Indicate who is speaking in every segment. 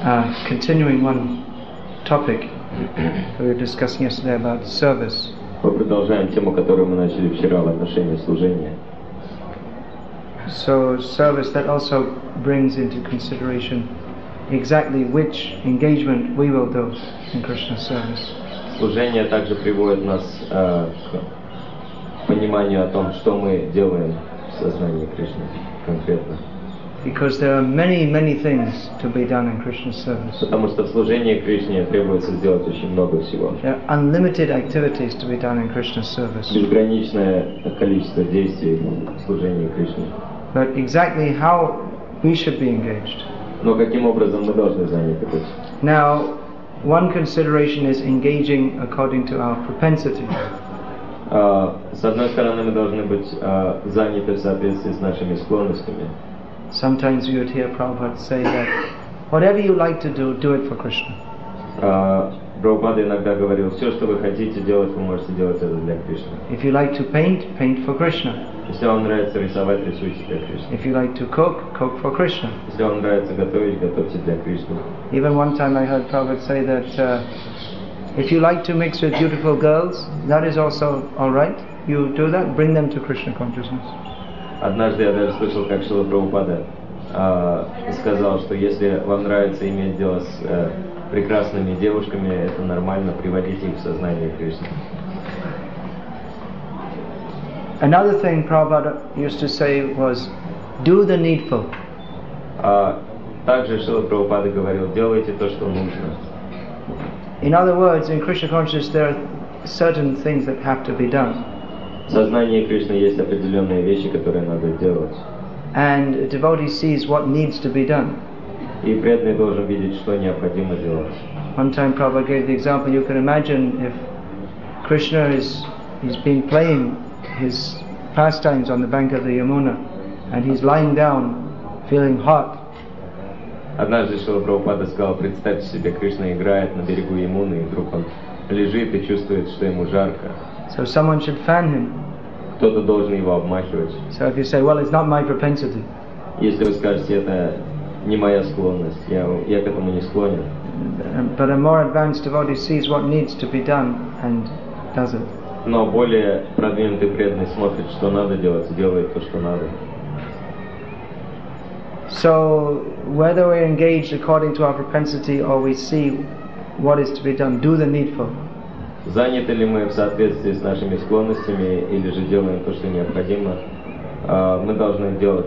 Speaker 1: Continuing one topic we were discussing yesterday about service.
Speaker 2: Мы продолжаем тему, которую мы начали вчера в отношении служения.
Speaker 1: So service, that also brings into consideration exactly which engagement we will do in Krishna service.
Speaker 2: Служение также приводит нас к пониманию о том, что мы делаем в сознании Кришны конкретно.
Speaker 1: Because there are many, many things to be done in Krishna service.
Speaker 2: Потому что в служении Кришне требуется сделать очень много всего.
Speaker 1: There are unlimited activities to be done in Krishna service.
Speaker 2: Безграничное количество действий в служении Кришне.
Speaker 1: But exactly how we should be engaged.
Speaker 2: Но каким образом мы должны заняты быть?
Speaker 1: Now, one consideration is engaging according to our propensity.
Speaker 2: С одной стороны, мы должны быть заняты в соответствии с нашими склонностями.
Speaker 1: Sometimes you would hear Prabhupada say that whatever you like to do it for Krishna.
Speaker 2: Прабхупада иногда говорил, все, что вы хотите делать, вы можете делать это для Кришны.
Speaker 1: If you like to paint, paint for Krishna.
Speaker 2: Если вам нравится рисовать, рисуйте для Кришны.
Speaker 1: If you like to cook, cook for Krishna.
Speaker 2: Если вам нравится готовить, готовьте для Кришны.
Speaker 1: Even one time I heard Prabhupada say that if you like to mix with beautiful girls, that is also all right. You do that, bring them to Krishna consciousness.
Speaker 2: Однажды я даже слышал, как Шрила Прабхупада сказал, что если вам нравится иметь дело с прекрасными девушками, это нормально, приводите их в сознание Кришны.
Speaker 1: Another thing Prabhupada used to say was, do the needful.
Speaker 2: Также Шрила Прабхупада говорил, делайте то, что нужно.
Speaker 1: In other words, in Krishna consciousness there are certain things that have to be done.
Speaker 2: В сознании Кришны есть определенные вещи, которые надо делать.
Speaker 1: And a devotee sees what needs to be done.
Speaker 2: И преданный должен видеть, что необходимо делать.
Speaker 1: One time Prabhupada gave the example, you can imagine if Krishna he's been playing his pastimes on the bank of the Yamuna and he's lying down feeling hot.
Speaker 2: Однажды Шрила Прабхупада сказал, представьте себе, Кришна играет на берегу Ямуны, и вдруг он лежит и чувствует, что ему жарко.
Speaker 1: So someone should fan him.
Speaker 2: Кто-то должен его обмахивать.
Speaker 1: So if you say, well, it's not my propensity.
Speaker 2: Если вы скажете, это не моя склонность, я к этому не склонен.
Speaker 1: But a more advanced devotee sees what needs to be done and does it.
Speaker 2: Но более продвинутый преданный смотрит, что надо делать, и делает то, что надо.
Speaker 1: So whether we're engaged according to our propensity or we see what is to be done, do the needful.
Speaker 2: Заняты ли мы в соответствии с нашими склонностями или же делаем то, что необходимо, мы должны делать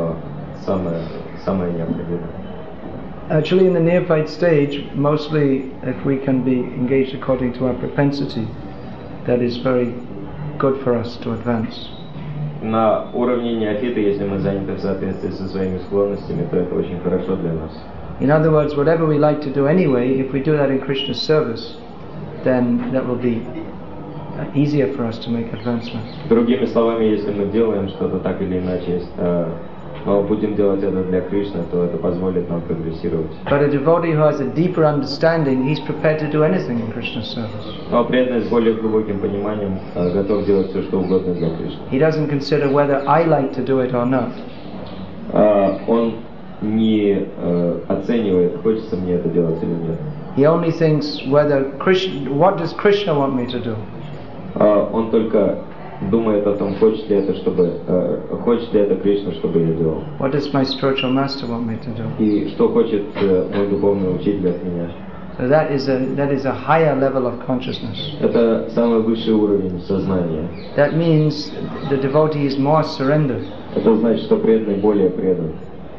Speaker 2: самое необходимое.
Speaker 1: Actually, in the neophyte stage, mostly if we can be engaged according to our propensity, that is very good for us to advance.
Speaker 2: На уровне неофита, если мы заняты в соответствии со своими склонностями, то это очень хорошо для нас.
Speaker 1: In other words, whatever we like to do anyway, if we do that in Krishna's service, then that will be easier for us to make advancements.
Speaker 2: Другими словами, если мы делаем что-то так или иначе, но будем делать это для Кришны, то это позволит нам прогрессировать.
Speaker 1: But a devotee who has a deeper understanding, he's prepared to do anything in Krishna's service.
Speaker 2: Но преданный с более глубоким пониманием готов делать все, что угодно для Кришны.
Speaker 1: He doesn't consider whether I like to do it or not.
Speaker 2: Он не оценивает, хочется мне это делать или нет.
Speaker 1: He only thinks whether Krishna, what does Krishna want me to do?
Speaker 2: Он только думает о том, хочет ли это Кришна, чтобы я делал.
Speaker 1: What does my spiritual master want me to do?
Speaker 2: И что хочет мой духовный учитель от меня.
Speaker 1: So that is a higher level of consciousness.
Speaker 2: Это самый высший уровень сознания.
Speaker 1: That means the devotee is more surrendered.
Speaker 2: Это значит, что преданный более предан.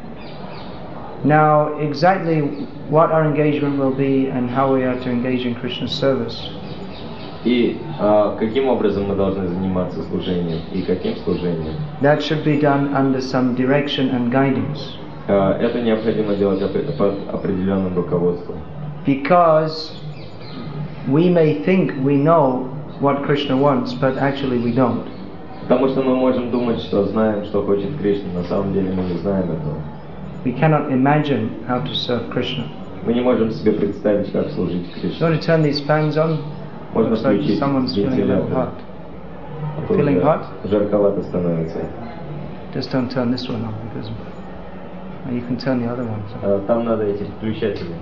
Speaker 1: Now, exactly what our engagement will be and how we are to engage in Krishna's service.
Speaker 2: И каким образом мы должны заниматься служением и каким служением?
Speaker 1: That should be done under some direction and guidance.
Speaker 2: Это необходимо делать под определенным руководством.
Speaker 1: Because we may think we know what Krishna wants, but actually we don't.
Speaker 2: Потому что мы можем думать, что знаем, что хочет Кришна, на самом деле мы не знаем этого.
Speaker 1: We cannot imagine how to serve Krishna.
Speaker 2: Мы не можем себе представить, как служить
Speaker 1: You
Speaker 2: Кришне.
Speaker 1: want to turn these fans on?
Speaker 2: Можно
Speaker 1: Looks like
Speaker 2: включить
Speaker 1: someone's feeling a little
Speaker 2: вентилятор.
Speaker 1: hot. Feeling hot?
Speaker 2: Жарковато становится.
Speaker 1: Just don't turn this one on because You can turn the other ones on.
Speaker 2: Там надо эти включатели.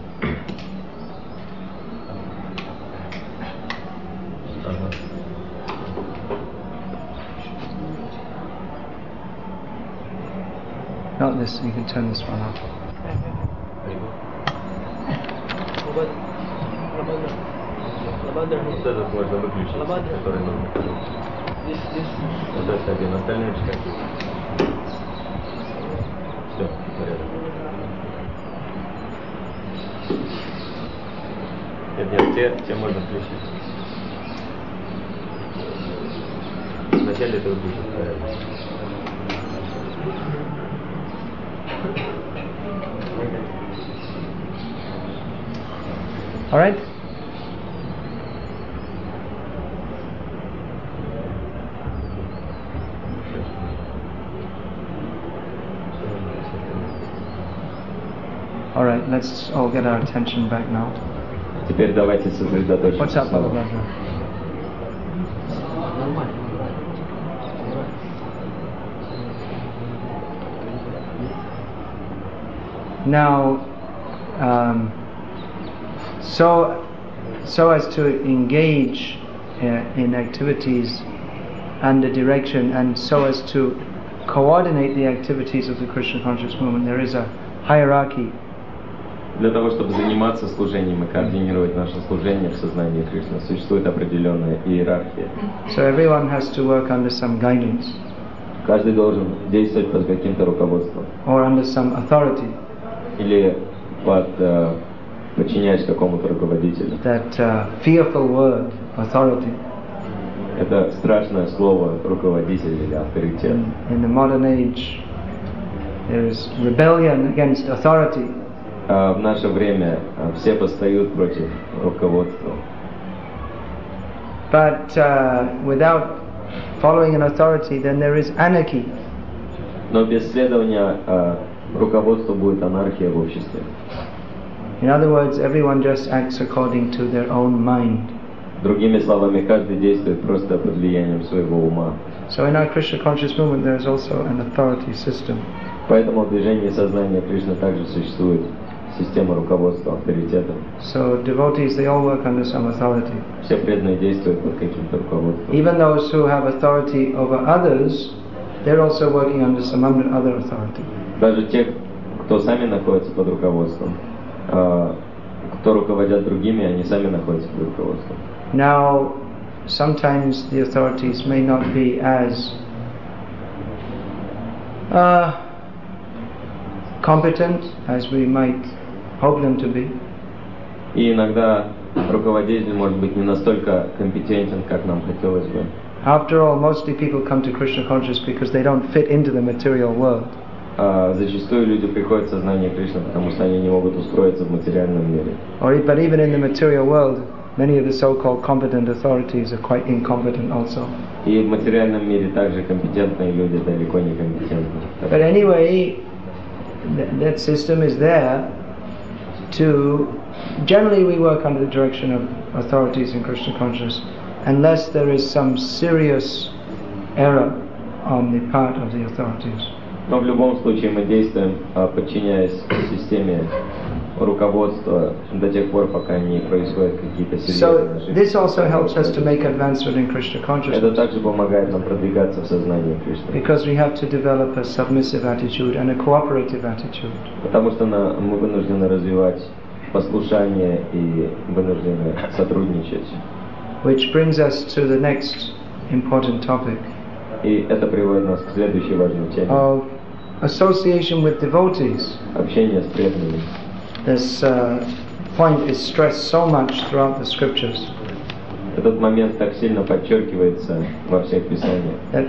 Speaker 2: Ага.
Speaker 1: Not this, you can turn this one off.
Speaker 2: Вот этот можно выключить, который нам. Вот это один, остальные чекайте. Все, порядок. Нет, те можно включить. Вначале это выключить, порядок.
Speaker 1: All right? All right, let's all get our attention back now.
Speaker 2: Теперь давайте сосредоточимся.
Speaker 1: What's up,
Speaker 2: снова.
Speaker 1: Balabaja? Now, so as to engage in activities under direction, and so as to coordinate the activities of the Krishna conscious movement, there is a hierarchy.
Speaker 2: Для того, чтобы заниматься служением и координировать наше служение в сознании Кришны, существует определенная иерархия.
Speaker 1: So everyone has to work under some guidance.
Speaker 2: Каждый должен действовать под каким-то руководством.
Speaker 1: Or under some authority.
Speaker 2: Или подчиняясь какому-то руководителю.
Speaker 1: That fearful word, authority.
Speaker 2: Это страшное слово руководитель или авторитет.
Speaker 1: In the modern age, there is rebellion against authority.
Speaker 2: В наше время все восстают против руководства.
Speaker 1: But without following an authority, then there is anarchy.
Speaker 2: Но без следования руководству будет анархия в обществе.
Speaker 1: In other words, everyone just acts according to their own mind.
Speaker 2: Другими словами, каждый действует просто под влиянием своего ума.
Speaker 1: So in our Krishna conscious movement, there is also an authority system.
Speaker 2: Поэтому в движении сознания Кришны также существует система руководства авторитетом.
Speaker 1: So devotees, they all work under some authority.
Speaker 2: Все преданные действуют под каким-то руководством.
Speaker 1: Even those who have authority over others, they're also working under some other authority.
Speaker 2: Даже те, кто сами находятся под руководством, кто руководят другими, они сами находятся под руководством.
Speaker 1: Now, sometimes the authorities may not be as competent as we might hope them to be.
Speaker 2: И иногда руководитель может быть не настолько компетентен, как нам хотелось бы.
Speaker 1: After all, mostly people come to Krishna consciousness because they don't fit into the material world.
Speaker 2: Зачастую люди приходят в сознание Кришны, потому что они не могут устроиться в материальном мире.
Speaker 1: But even in the material world, many of the so-called competent authorities are quite incompetent also.
Speaker 2: И в материальном мире также компетентные люди далеко не компетентны.
Speaker 1: But anyway, that system is there to... Generally we work under the direction of authorities in Krishna consciousness, unless there is some serious error on the part of the authorities.
Speaker 2: Но в любом случае мы действуем, подчиняясь системе руководства до тех пор, пока не происходят какие-то серьезные ошибки.
Speaker 1: So this also helps us to make advancement in Krishna
Speaker 2: Это
Speaker 1: consciousness.
Speaker 2: также помогает нам продвигаться в сознании Кришны.
Speaker 1: Because we have to develop a submissive attitude and a cooperative attitude.
Speaker 2: Потому что мы вынуждены развивать послушание и вынуждены сотрудничать.
Speaker 1: Which brings us to the next important topic.
Speaker 2: И это приводит нас к следующей важной теме.
Speaker 1: Of association with devotees.
Speaker 2: Общение с преданными.
Speaker 1: This point is stressed so much throughout the scriptures.
Speaker 2: Этот момент так сильно подчеркивается во всех писаниях.
Speaker 1: That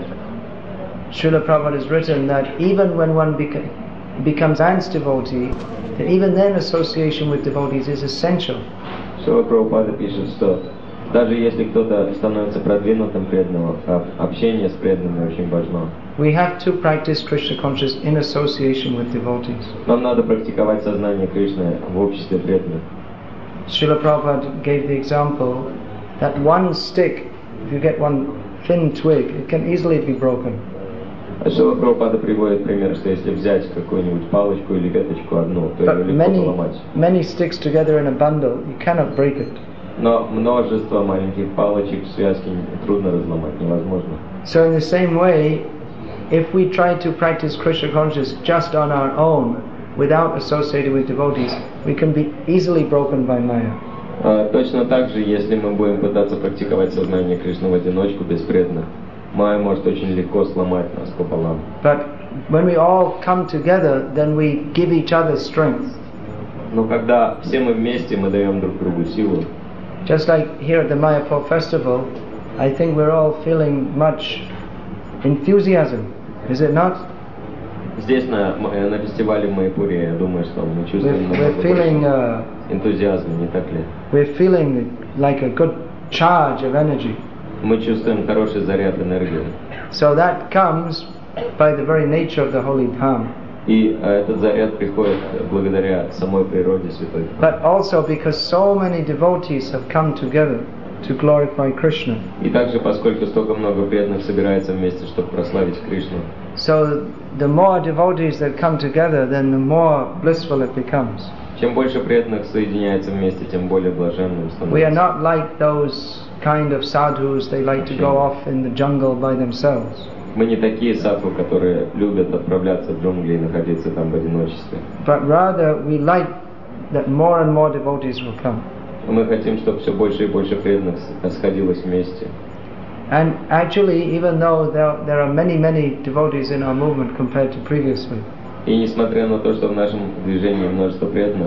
Speaker 1: Srila Prabhupada has written that even when one becomes Ants devotee, that even then association with devotees is essential.
Speaker 2: Шрила Прабхупада пишет, что даже если кто-то становится продвинутым преданным, общение с преданными очень важно.
Speaker 1: We have to practice Krishna consciousness in association with devotees.
Speaker 2: Нам надо практиковать сознание Кришны в обществе преданных.
Speaker 1: Srila Prabhupada gave the example that one stick, if you get one thin twig, it can easily be broken.
Speaker 2: Шрила Прабхупада приводит пример, что если взять какую-нибудь палочку или веточку одну, то ее
Speaker 1: But
Speaker 2: легко поломать.
Speaker 1: many sticks together in a bundle, you cannot break it.
Speaker 2: Но множество маленьких палочек в связке трудно разломать, невозможно.
Speaker 1: So in the same way, if we try to practice Krishna consciousness just on our own, without associating with devotees, we can be easily broken by Maya.
Speaker 2: Точно так же, если мы будем пытаться практиковать сознание Кришны в одиночку, без преданных, Майя может очень легко сломать нас пополам.
Speaker 1: But when we all come together, then we give each other strength.
Speaker 2: Но когда все мы вместе, мы даем друг другу силу.
Speaker 1: Just like here at the Mayapur festival, I think we're all feeling much enthusiasm, is it not?
Speaker 2: Здесь на фестивале в Майяпуре, я думаю, что мы чувствуем
Speaker 1: We're feeling,
Speaker 2: энтузиазм, не так ли?
Speaker 1: we're feeling like a good charge of energy.
Speaker 2: Мы чувствуем хороший заряд энергии.
Speaker 1: So that comes by the very nature of the holy Dham.
Speaker 2: И этот заряд приходит благодаря самой природе Святой Дхамы.
Speaker 1: But also because so many devotees have come together to glorify Krishna.
Speaker 2: И также, поскольку столько много преданных собирается вместе, чтобы прославить Кришну.
Speaker 1: So the more devotees that come together, then the more blissful it becomes.
Speaker 2: Чем больше преданных соединяется вместе, тем более блаженным
Speaker 1: We are
Speaker 2: становится.
Speaker 1: not like those kind of sadhus, they like to go off in the jungle by themselves.
Speaker 2: Мы не такие садху, которые любят отправляться в джунгли и находиться там в одиночестве.
Speaker 1: But rather we like that more and more devotees will come.
Speaker 2: Мы хотим, чтобы все больше и больше преданных сходилось вместе.
Speaker 1: And actually, even though there are many devotees in our movement compared to previously,
Speaker 2: И несмотря на то, что в нашем движении множество преданных,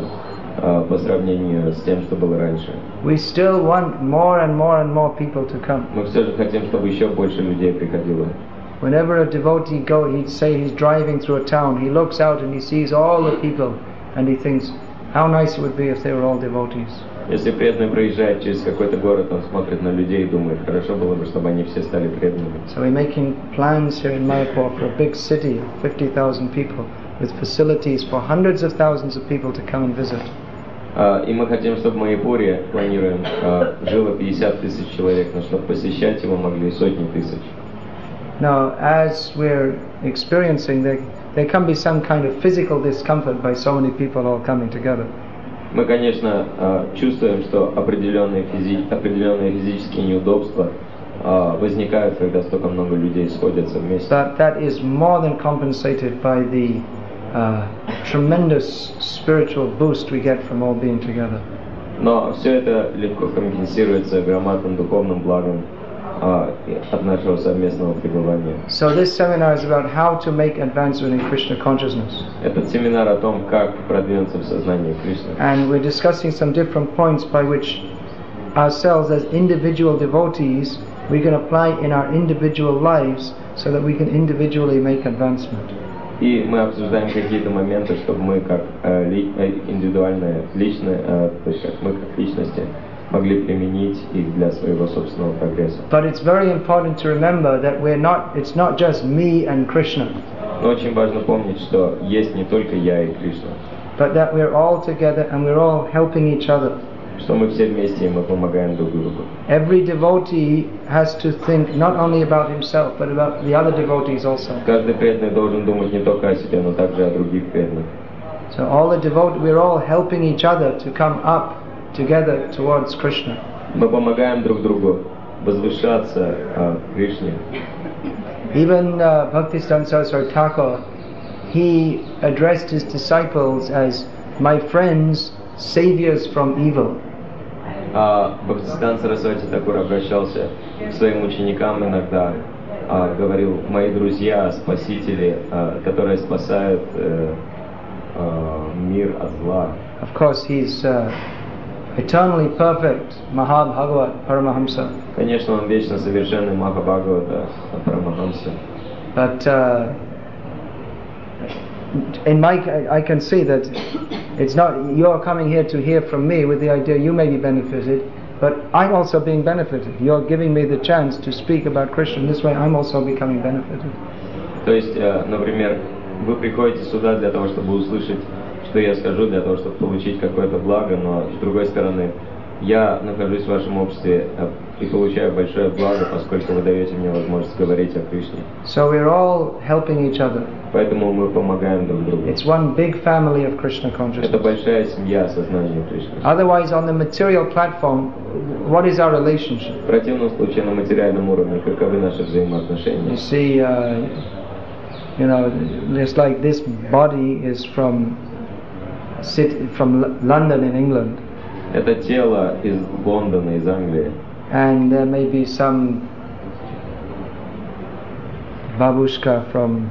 Speaker 2: по сравнению с тем, что было раньше,
Speaker 1: we still want more and more people to come.
Speaker 2: мы все же хотим, чтобы еще больше людей приходило.
Speaker 1: Whenever a devotee he'd say he's driving through a town, he looks out and he sees all the people and he thinks, how nice it would be if they were all devotees.
Speaker 2: Если преданный проезжает через какой-то город, он смотрит на людей и думает, хорошо было бы, чтобы они все стали преданными.
Speaker 1: So we're making plans here in Mayapur for a big city of 50,000 people with facilities for hundreds of thousands of people to come and visit.
Speaker 2: И мы хотим, чтобы в Майяпуре, планируем, жило 50 тысяч человек, но чтобы посещать его могли сотни тысяч.
Speaker 1: Now, as we're experiencing, there can be some kind of physical discomfort by so many people all coming together.
Speaker 2: Мы, конечно, чувствуем, что определенные физические неудобства возникают, когда столько много людей сходятся вместе.
Speaker 1: But that is more than compensated by the tremendous spiritual boost we get from all being together.
Speaker 2: Но все это легко компенсируется громадным духовным благом от нашего совместного пребывания.
Speaker 1: So this seminar is about how to make advancement in Krishna consciousness.
Speaker 2: Этот семинар о том, как продвинуться в сознании Кришны.
Speaker 1: And we're discussing some different points by which ourselves as individual devotees we can apply in our individual lives so that we can individually make advancement.
Speaker 2: И мы обсуждаем какие-то моменты, чтобы мы как индивидуальные, личные, то есть как мы как личности могли применить их для своего собственного прогресса.
Speaker 1: But it's very important to remember that it's not just me and Krishna,
Speaker 2: Но очень важно помнить, что есть не только я и Кришна,
Speaker 1: but that we're all together and we're all helping each other.
Speaker 2: что мы все вместе и мы помогаем друг другу.
Speaker 1: Every devotee has to think not only about himself but about the other devotees also.
Speaker 2: Каждый преданный должен думать не только о себе, но также о других преданных.
Speaker 1: So all the we're all helping each other to come up together towards Krishna.
Speaker 2: Мы помогаем друг другу возвышаться к Кришне.
Speaker 1: Even Bhaktisiddhanta Saraswati Thakur, he addressed his disciples as my friends, saviors from evil.
Speaker 2: Бхактисиданта Сарасвати Такур обращался к своим ученикам иногда, говорил: мои друзья, спасители, которые спасают мир от зла.
Speaker 1: Of course, he's eternally perfect, Mahabhagavat Paramahamsa.
Speaker 2: Конечно, он вечно совершенный Махабхагавата Парамахамса.
Speaker 1: But I can see that it's not you're coming here to hear from me with the idea you may be benefited, but I'm also being benefited. You're giving me the chance to speak about Krishna. This way, I'm also becoming benefited.
Speaker 2: То есть, например, вы приходите сюда для того, чтобы услышать, что я скажу, для того, чтобы получить какое-то благо, но с другой стороны, Я нахожусь в вашем обществе и получаю большое благо, поскольку вы даете мне возможность говорить о Кришне.
Speaker 1: So we're all helping each other.
Speaker 2: Поэтому мы помогаем друг другу.
Speaker 1: It's one big family of Krishna
Speaker 2: Это
Speaker 1: consciousness.
Speaker 2: большая семья сознания Кришны.
Speaker 1: Otherwise, on the material platform, what is our relationship?
Speaker 2: В противном случае на материальном уровне каковы наши
Speaker 1: You
Speaker 2: взаимоотношения?
Speaker 1: see, just like this body is from London in England,
Speaker 2: Это тело из Лондона, из Англии.
Speaker 1: and there may be some babushka from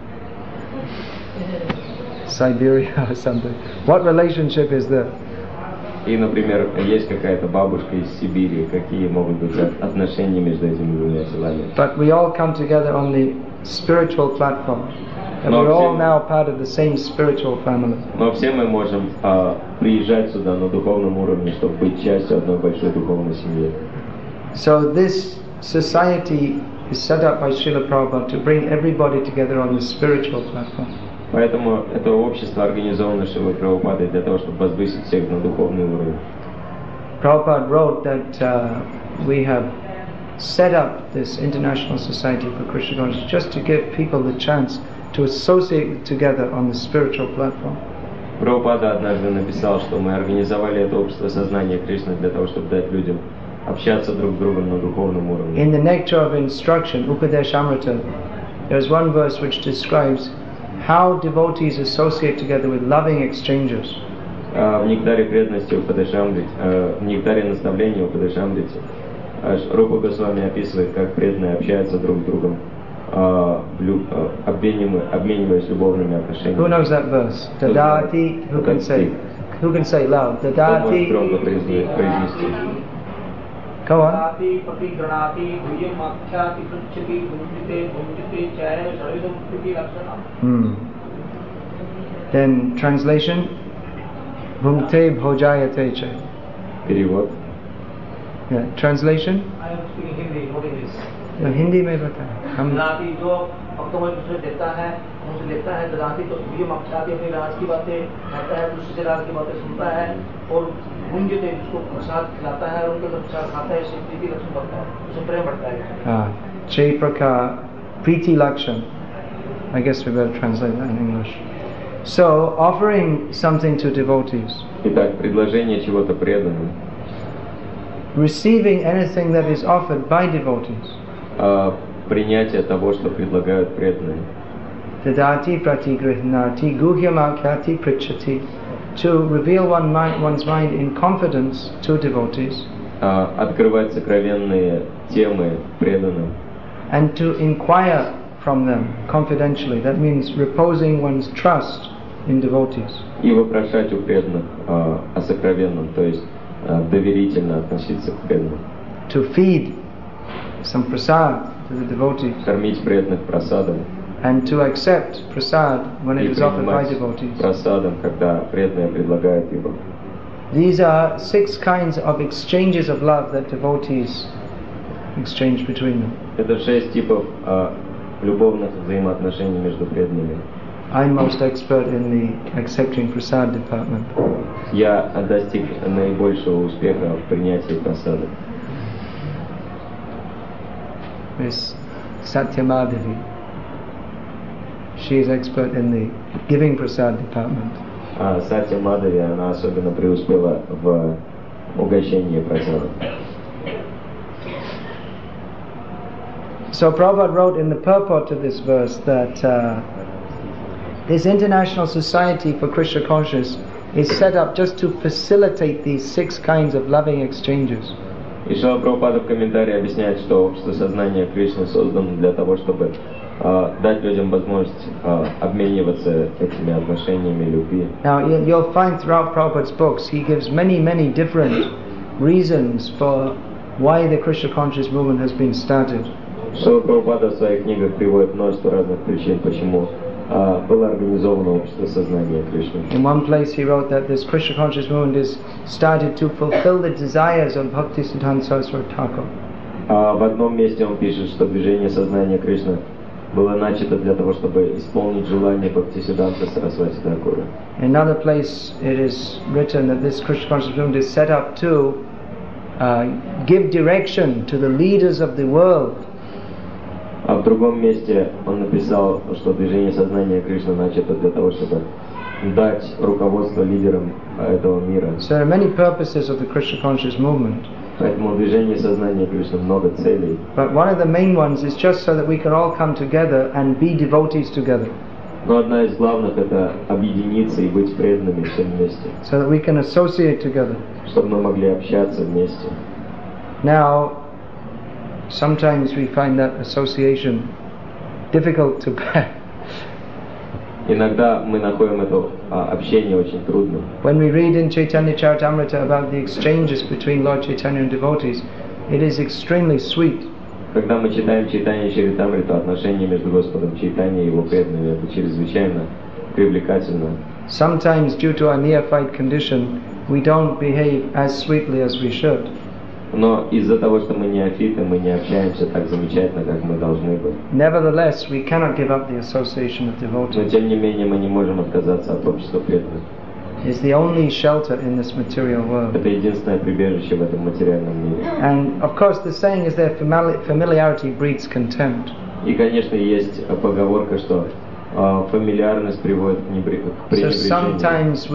Speaker 1: Siberia or something. What relationship is there?
Speaker 2: И, например, есть какая-то бабушка из Сибири. Какие могут быть отношения между этими двумя телами?
Speaker 1: But we all come together on the spiritual platform. And
Speaker 2: No,
Speaker 1: we're all
Speaker 2: see-
Speaker 1: now part of the same spiritual family.
Speaker 2: Но все мы можем приезжать сюда на духовном уровне, чтобы быть частью одной большой духовной семьи.
Speaker 1: So this society is set up by Srila Prabhupada to bring everybody together on the spiritual platform.
Speaker 2: Поэтому это общество организовано Шрилой Прабхупадой для того, чтобы возвысить всех на духовный уровень.
Speaker 1: Prabhupada wrote that we have set up this International Society for Krishna Consciousness just to give people the chance to associate together on the spiritual platform.
Speaker 2: Прабхупада однажды написал, что мы организовали это общество сознания Кришны для того, чтобы дать людям общаться друг с другом на духовном уровне.
Speaker 1: In the Nectar of Instruction, Upadeshamrita, there's one verse which describes how devotees associate together with loving exchanges.
Speaker 2: В нектаре преданности Упадешамрити, в нектаре наставления Упадешамрити, Рупа Госвами описывает, как преданные общаются друг с другом, обмениваясь любовными
Speaker 1: Who
Speaker 2: отношениями.
Speaker 1: knows that verse? Dadati, who can say? Who can say loud?
Speaker 2: Кто может
Speaker 1: Dadati.
Speaker 2: громко произнести?
Speaker 1: Go on. Then translation. Bhumte bhojayate cha.
Speaker 2: Перевод.
Speaker 1: Yeah. Translation.
Speaker 3: I am speaking Hindi, not English.
Speaker 1: Hindi में बताएं हम
Speaker 3: ददाती जो भक्तों में दूसरे देता है उनसे लेता है ददाती तो ये मक्षाती अपनी राज की बातें कहता है दूसरे से राज की बातें सुनता है और भुंजते उसको प्रसाद खिलाता है और उनके अंदर प्रसाद खाता है शक्ति की लक्षण बढ़ता है उसे प्रेम बढ़ता है
Speaker 1: Jai Prakar Preeti Lakshan. I guess we better translate that in English. So offering something to devotees,
Speaker 2: Итак, предложение чего-то преданным,
Speaker 1: receiving anything that is offered by devotees.
Speaker 2: Принятие того, что предлагают преданные.
Speaker 1: Dadati pratigrihnati guhyamakyati prichati. To reveal one's mind in confidence to devotees.
Speaker 2: Открывать сокровенные темы преданным.
Speaker 1: And to inquire from them confidentially. That means reposing one's trust in devotees.
Speaker 2: И вопрошать у преданных о сокровенном, то есть доверительно относиться к преданным.
Speaker 1: To feed some prasad to the devotees.
Speaker 2: Кормить преданных просадом.
Speaker 1: And to accept prasad when it
Speaker 2: И
Speaker 1: is offered by
Speaker 2: принимать
Speaker 1: devotees.
Speaker 2: просадом, когда преданные предлагают его.
Speaker 1: These are 6 kinds of exchanges of love that devotees exchange between them.
Speaker 2: Это 6 типов любовных взаимоотношений между преданными.
Speaker 1: I'm most expert in the accepting prasad department.
Speaker 2: Я достиг наибольшего успеха в принятии просада.
Speaker 1: Miss Satyamadhavi, she is expert in the giving prasad department.
Speaker 2: Сатья Мадхави, она особенно преуспела в угощении просадом.
Speaker 1: So Prabhupada wrote in the purport to this verse that this International Society for Krishna Consciousness is set up just to facilitate these 6 kinds of loving exchanges.
Speaker 2: И Шрила Прабхупада в комментарии объясняет, что общество сознания Кришны создано для того, чтобы дать людям возможность обмениваться этими отношениями любви.
Speaker 1: Now you'll find throughout Prabhupada's books he gives many different reasons for why the Krishna Conscious movement has been started.
Speaker 2: Шрила Прабхупада в своих книгах приводит множество разных причин, почему было организовано общество сознания Кришны.
Speaker 1: In one place he wrote that this Krishna Conscious movement is started to fulfill the desires of Bhaktisiddhanta Saraswati Thakur.
Speaker 2: В одном месте он пишет, что движение сознания Кришны было начато для того, чтобы исполнить желание Бхактисиддханта Сарасвати Thakura.
Speaker 1: In another place it is written that this Krishna Conscious movement is set up to give direction to the leaders of the world.
Speaker 2: А в другом месте он написал, что движение сознания Кришны начато для того, чтобы дать руководство лидерам этого мира.
Speaker 1: So there are many purposes of the Krishna conscious movement.
Speaker 2: Поэтому движение сознания Кришны много целей.
Speaker 1: But one of the main ones is just so that we can all come together and be devotees together.
Speaker 2: Но одна из главных — это объединиться и быть преданными всем вместе.
Speaker 1: So that we can associate together.
Speaker 2: Чтобы мы могли общаться вместе.
Speaker 1: Now, sometimes we find that association difficult to bear.
Speaker 2: Иногда мы находим это общение очень трудным.
Speaker 1: When we read in Chaitanya Charitamrita about the exchanges between Lord Chaitanya and devotees, it is extremely sweet.
Speaker 2: Когда мы читаем Чайтанья Чаритамриту, отношения между Господом Чайтаньей и его преданными, это чрезвычайно привлекательно.
Speaker 1: Sometimes, due to our neophyte condition, we don't behave as sweetly as we should.
Speaker 2: Но из-за того, что мы неофиты, мы не общаемся так замечательно, как мы должны бы.
Speaker 1: Nevertheless, we cannot give up the association of
Speaker 2: Но
Speaker 1: devotees.
Speaker 2: тем не менее мы не можем отказаться от общества преданных.
Speaker 1: It's the only shelter in this material world.
Speaker 2: Это единственное прибежище в этом материальном мире.
Speaker 1: And of course, the saying is that familiarity breeds contempt.
Speaker 2: И, конечно, есть поговорка, что фамильярность приводит к
Speaker 1: So
Speaker 2: пренебрежению.
Speaker 1: sometimes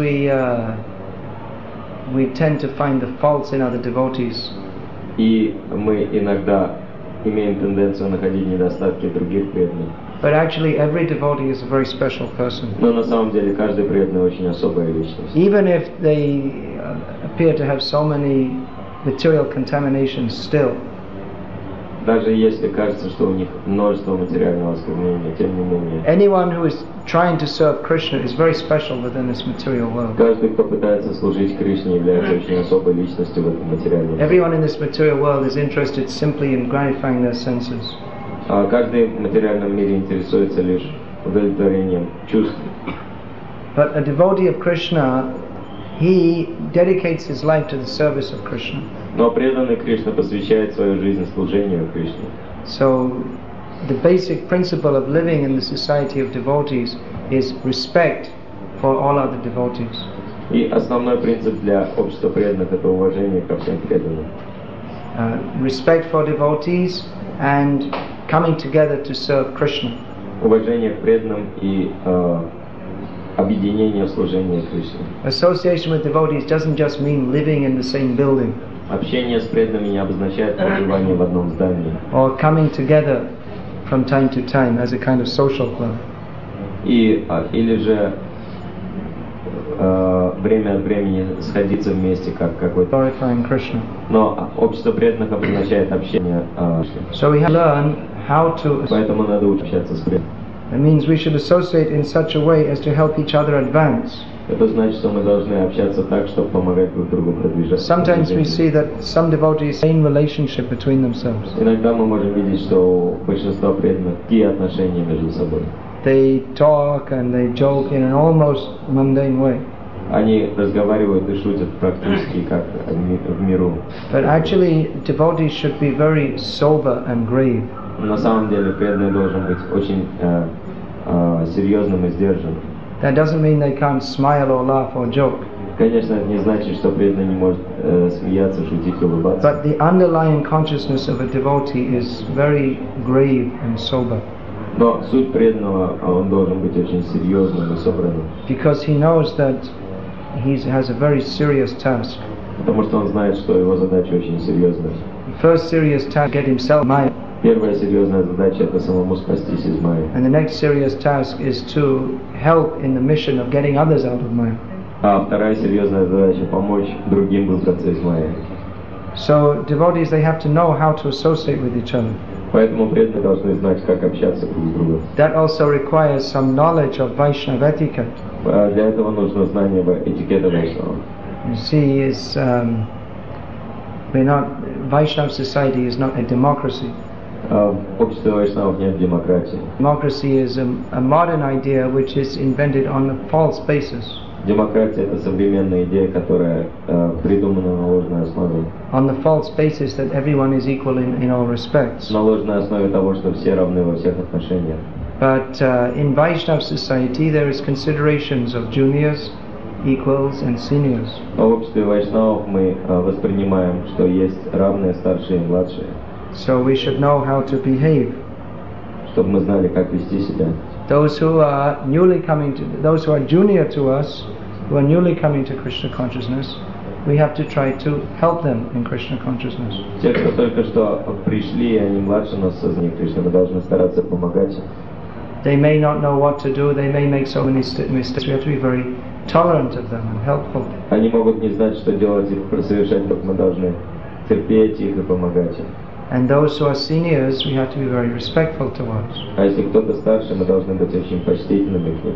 Speaker 1: we tend to find the faults in other devotees.
Speaker 2: И мы иногда имеем тенденцию находить недостатки других преданных.
Speaker 1: But actually, every devotee is a very special person.
Speaker 2: Но на самом деле каждый преданный очень особая личность.
Speaker 1: Even if they appear to have so many material contaminations still,
Speaker 2: Даже если кажется, что у них множество материального осквернения, тем не менее.
Speaker 1: anyone who is trying to serve Krishna is very special within this material world.
Speaker 2: Каждый, кто пытается служить Кришне, является очень особой личностью в этом материальном мире.
Speaker 1: Everyone in this material world is interested simply in gratifying their senses.
Speaker 2: Каждый в материальном мире интересуется лишь удовлетворением чувств.
Speaker 1: But a devotee of Krishna, he dedicates his life to the service of Krishna.
Speaker 2: Но преданный Кришна посвящает свою жизнь служению Кришне.
Speaker 1: So, the basic principle of living in the society of devotees is respect for all other devotees.
Speaker 2: И основной принцип для общества преданных — это уважение ко всем преданным.
Speaker 1: Respect for devotees and coming together to serve Krishna.
Speaker 2: Уважение к преданным и объединение в служении Кришне.
Speaker 1: Association with devotees doesn't just mean living in the same building
Speaker 2: Общение с преданными не обозначает пребывание в одном здании.
Speaker 1: or coming together from time to time as a kind of social club.
Speaker 2: Или же время от времени сходиться вместе, как какой-то.
Speaker 1: Glorifying Krishna.
Speaker 2: Но общество преданных обозначает общение.
Speaker 1: So we have to learn how to.
Speaker 2: Поэтому надо общаться с преданными.
Speaker 1: It means we should associate in such a way as to help each other advance.
Speaker 2: Это значит, что мы должны общаться так, чтобы помогать друг другу продвижаться.
Speaker 1: Sometimes we see that some devotees in relationship between themselves.
Speaker 2: Иногда мы можем видеть, что у большинства преданных такие отношения между собой.
Speaker 1: They talk and they joke in an almost mundane way.
Speaker 2: Они разговаривают и шутят практически как в миру.
Speaker 1: But actually, devotees should be very sober and grave.
Speaker 2: На самом деле преданный должен быть очень серьезным и сдержанным.
Speaker 1: That doesn't mean they can't smile or laugh or joke.
Speaker 2: Конечно, это не значит, что преданный не может смеяться, шутить, улыбаться.
Speaker 1: But the underlying consciousness of a devotee is very grave and sober.
Speaker 2: Но суть преданного, он должен быть очень серьезным и собранным.
Speaker 1: Because he knows that he has a very serious task.
Speaker 2: Потому что он знает, что его задача очень серьезная.
Speaker 1: The first serious task, get himself Maya.
Speaker 2: Первая серьезная задача — это самому спастись из Майи.
Speaker 1: And the next serious task is to help in the mission of getting others out of Maya.
Speaker 2: А вторая серьезная задача — помочь другим выбраться из Майи.
Speaker 1: So devotees, they have to know how to associate with each other.
Speaker 2: Поэтому преданные должны знать, как общаться друг с другом.
Speaker 1: That also requires some knowledge of Vaishnava etiquette.
Speaker 2: Для этого нужно знание этикета Вайшнава.
Speaker 1: You see, Vaishnava society is not a democracy.
Speaker 2: В обществе вайшнавов нет демократии.
Speaker 1: Democracy is a modern idea which is invented on a false basis.
Speaker 2: Демократия — это современная идея, которая придумана на ложной основе.
Speaker 1: On the false basis that everyone is equal in all respects.
Speaker 2: На ложной основе того, что все равны во всех отношениях.
Speaker 1: But in Vaishnava society there is considerations of juniors equals and seniors.
Speaker 2: А в обществе вайшнавов мы воспринимаем, что есть равные, старшие и младшие,
Speaker 1: So we should know how to behave.
Speaker 2: чтобы мы знали, как вести себя.
Speaker 1: Those who are those who are junior to us, who are newly coming to Krishna consciousness, we have to try to help them in Krishna consciousness.
Speaker 2: Те, кто только что пришли, они младше нас в сознании Кришны, мы должны стараться помогать им.
Speaker 1: They may not know what to do, they may make so many mistakes. We have to be very tolerant of them and helpful.
Speaker 2: Они могут не знать, что делать и совершать, только мы должны терпеть их и помогать им.
Speaker 1: And those who are seniors, we have to be very respectful towards.
Speaker 2: А если кто-то старше, мы должны быть очень почтительными к ним.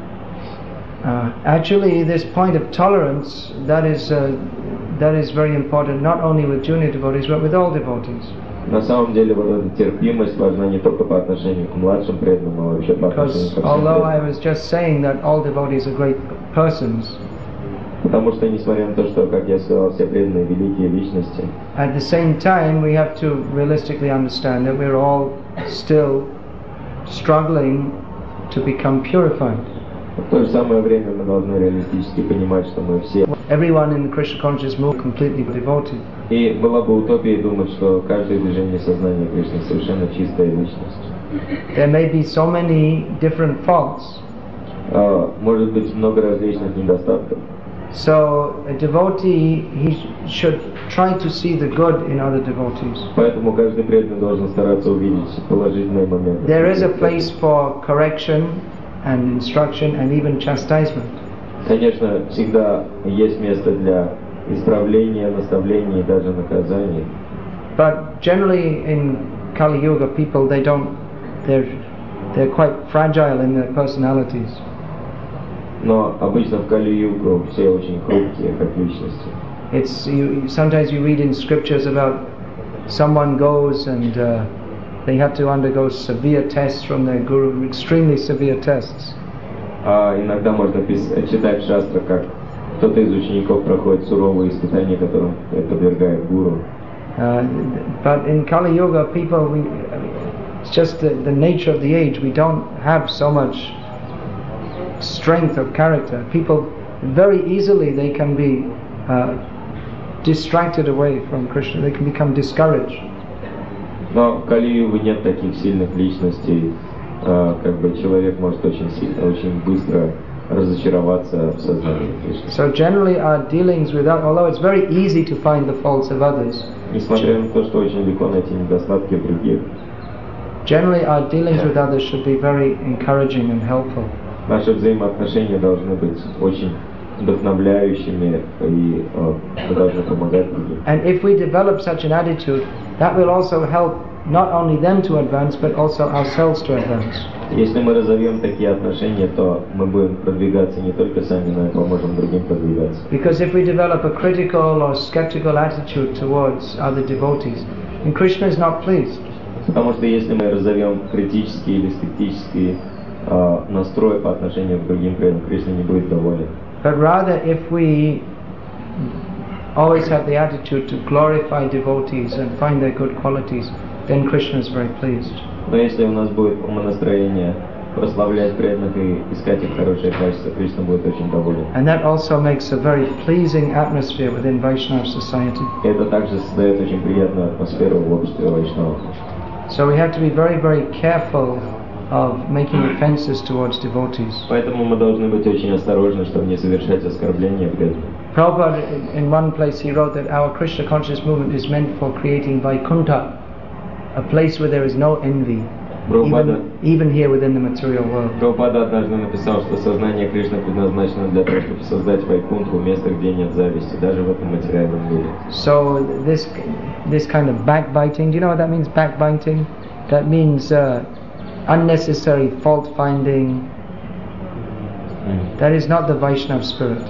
Speaker 1: Actually, this point of tolerance, that is very important, not only with junior devotees, but with all devotees.
Speaker 2: На самом деле, вот эта терпимость важна не только по отношению к младшим преданным, а вообще по отношению ко
Speaker 1: Because
Speaker 2: всем
Speaker 1: although I
Speaker 2: преданным.
Speaker 1: was just saying that all devotees are great persons,
Speaker 2: Потому что, несмотря на то, что, как я сказал, все преданные великие личности,
Speaker 1: at the same time we have to realistically understand that we're all still struggling to become purified.
Speaker 2: в то же самое время мы должны реалистически понимать, что мы все.
Speaker 1: Everyone in the Krishna conscious movement completely devoted.
Speaker 2: И была бы утопией думать, что каждое движение сознания Кришны совершенно чистая личность.
Speaker 1: There may be so many different faults.
Speaker 2: Может быть много различных недостатков.
Speaker 1: So a devotee, he should try to see the good in other devotees.
Speaker 2: Поэтому каждый преданный должен стараться увидеть положительные моменты.
Speaker 1: There is a place for correction and instruction and even chastisement.
Speaker 2: Конечно, всегда есть место для исправления, наставления и даже наказания.
Speaker 1: But generally in Kali Yuga, people they're quite fragile in their personalities.
Speaker 2: Но обычно в Кали-югу все очень хрупкие, как личности.
Speaker 1: Sometimes you read in scriptures about someone goes and they have to undergo severe tests from their guru, extremely severe tests.
Speaker 2: А иногда можно читать в шастрах, как кто-то из учеников проходит суровые испытания, которым подвергает гуру.
Speaker 1: But in Kali Yuga, it's just the nature of the age. We don't have so much strength of character. People very easily they can be distracted away from Krishna. They can become discouraged.
Speaker 2: Но в Кали-югу нет таких сильных личностей. Как бы человек может очень быстро разочароваться в сознании Кришны.
Speaker 1: So generally our dealings with others, although it's very easy to find the faults of others,
Speaker 2: Несмотря на то, что очень легко найти недостатки в других,
Speaker 1: generally our dealings with others should be very encouraging and helpful.
Speaker 2: наши взаимоотношения должны быть очень вдохновляющими, и мы должны помогать другим.
Speaker 1: And if we develop such an attitude, that will also help not only them to advance, but also ourselves to advance.
Speaker 2: Если мы разовьем такие отношения, то мы будем продвигаться не только сами, но и поможем другим продвигаться.
Speaker 1: Because if we develop a critical or skeptical attitude towards other devotees, then Krishna is not pleased.
Speaker 2: Потому что если мы разовьем критический или скептический настрой по отношению к другим преданным, Кришна не будет доволен.
Speaker 1: But rather, if we always have the attitude to glorify devotees and find their good qualities, then Krishna is very pleased.
Speaker 2: Но если у нас будет умонастроение прославлять преданных и искать их хорошие качества, Кришна будет очень доволен.
Speaker 1: And that also makes a very pleasing atmosphere within Vaishnava society.
Speaker 2: Это также создает очень приятную атмосферу в обществе вайшнавов.
Speaker 1: So we have to be very, very careful of making offenses towards devotees.
Speaker 2: Поэтому мы должны быть очень осторожны, чтобы не совершать оскорбления преданным.
Speaker 1: Prabhupada, in one place, he wrote that our Krishna conscious movement is meant for creating Vaikuntha, a place where there is no envy, even here within the material world.
Speaker 2: Прабхупада однажды написал, что сознание Кришны предназначено для того, чтобы создать Вайкунтху, место, где нет зависти, даже в этом материальном мире.
Speaker 1: So this kind of backbiting, do you know what that means, backbiting? That means unnecessary fault finding. That is not the Vaishnava spirit.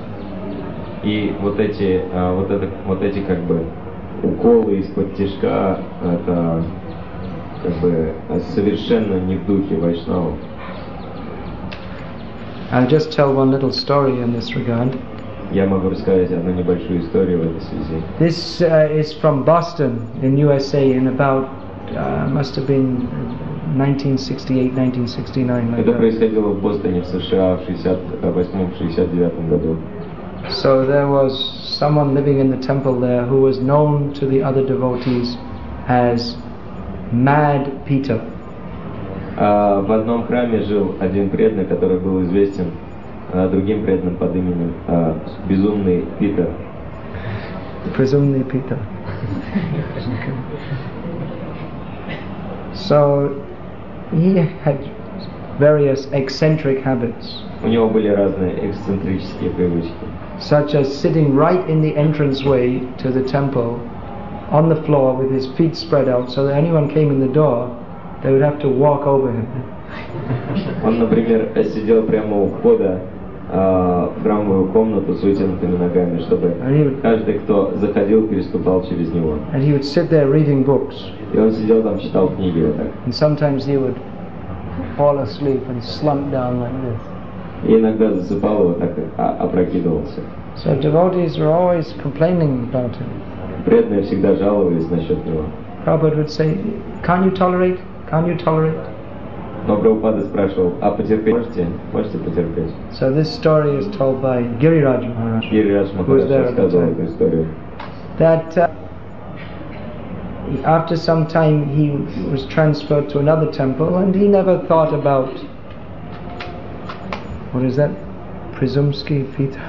Speaker 2: И вот эти как бы уколы из-под тишка, это как бы совершенно не в духе вайшнавов.
Speaker 1: I'll just tell one little story in this regard.
Speaker 2: Я могу рассказать одну небольшую историю в этой связи.
Speaker 1: This is from Boston in USA in about must have been 1968, 1969.
Speaker 2: Это происходило в Бостоне, в США в 68-69 году.
Speaker 1: So there was someone living in the temple there who was known to the other devotees as Mad Peter.
Speaker 2: В одном храме жил один преданный, который был известен другим преданным под именем Безумный Питер.
Speaker 1: Presumably Peter. So he had various eccentric habits,
Speaker 2: У него были разные эксцентрические привычки,
Speaker 1: such as sitting right in the entranceway to the temple on the floor with his feet spread out, so that anyone came in the door, they would have to walk over him.
Speaker 2: Он, например, сидел прямо у входа в храмовую комнату с вытянутыми ногами, чтобы каждый, кто заходил, переступал через него.
Speaker 1: And he would sit there reading books.
Speaker 2: И он сидел там, читал книги вот так.
Speaker 1: And sometimes he would fall asleep and slump down like this.
Speaker 2: И иногда засыпал, вот так опрокидывался.
Speaker 1: So devotees were always complaining about him.
Speaker 2: Преданные всегда жаловались насчет него.
Speaker 1: Prabhupada would say, "Can't you tolerate? Can't you tolerate?"
Speaker 2: Но Прабхупада спрашивал, а потерпеть можете? Можете потерпеть?
Speaker 1: So this story is told by Giriraj Maharaj,
Speaker 2: Гирирадж Махарадж рассказывал эту историю.
Speaker 1: that after some time he was transferred to another temple and he never thought about, what is that? Presumsky Peter.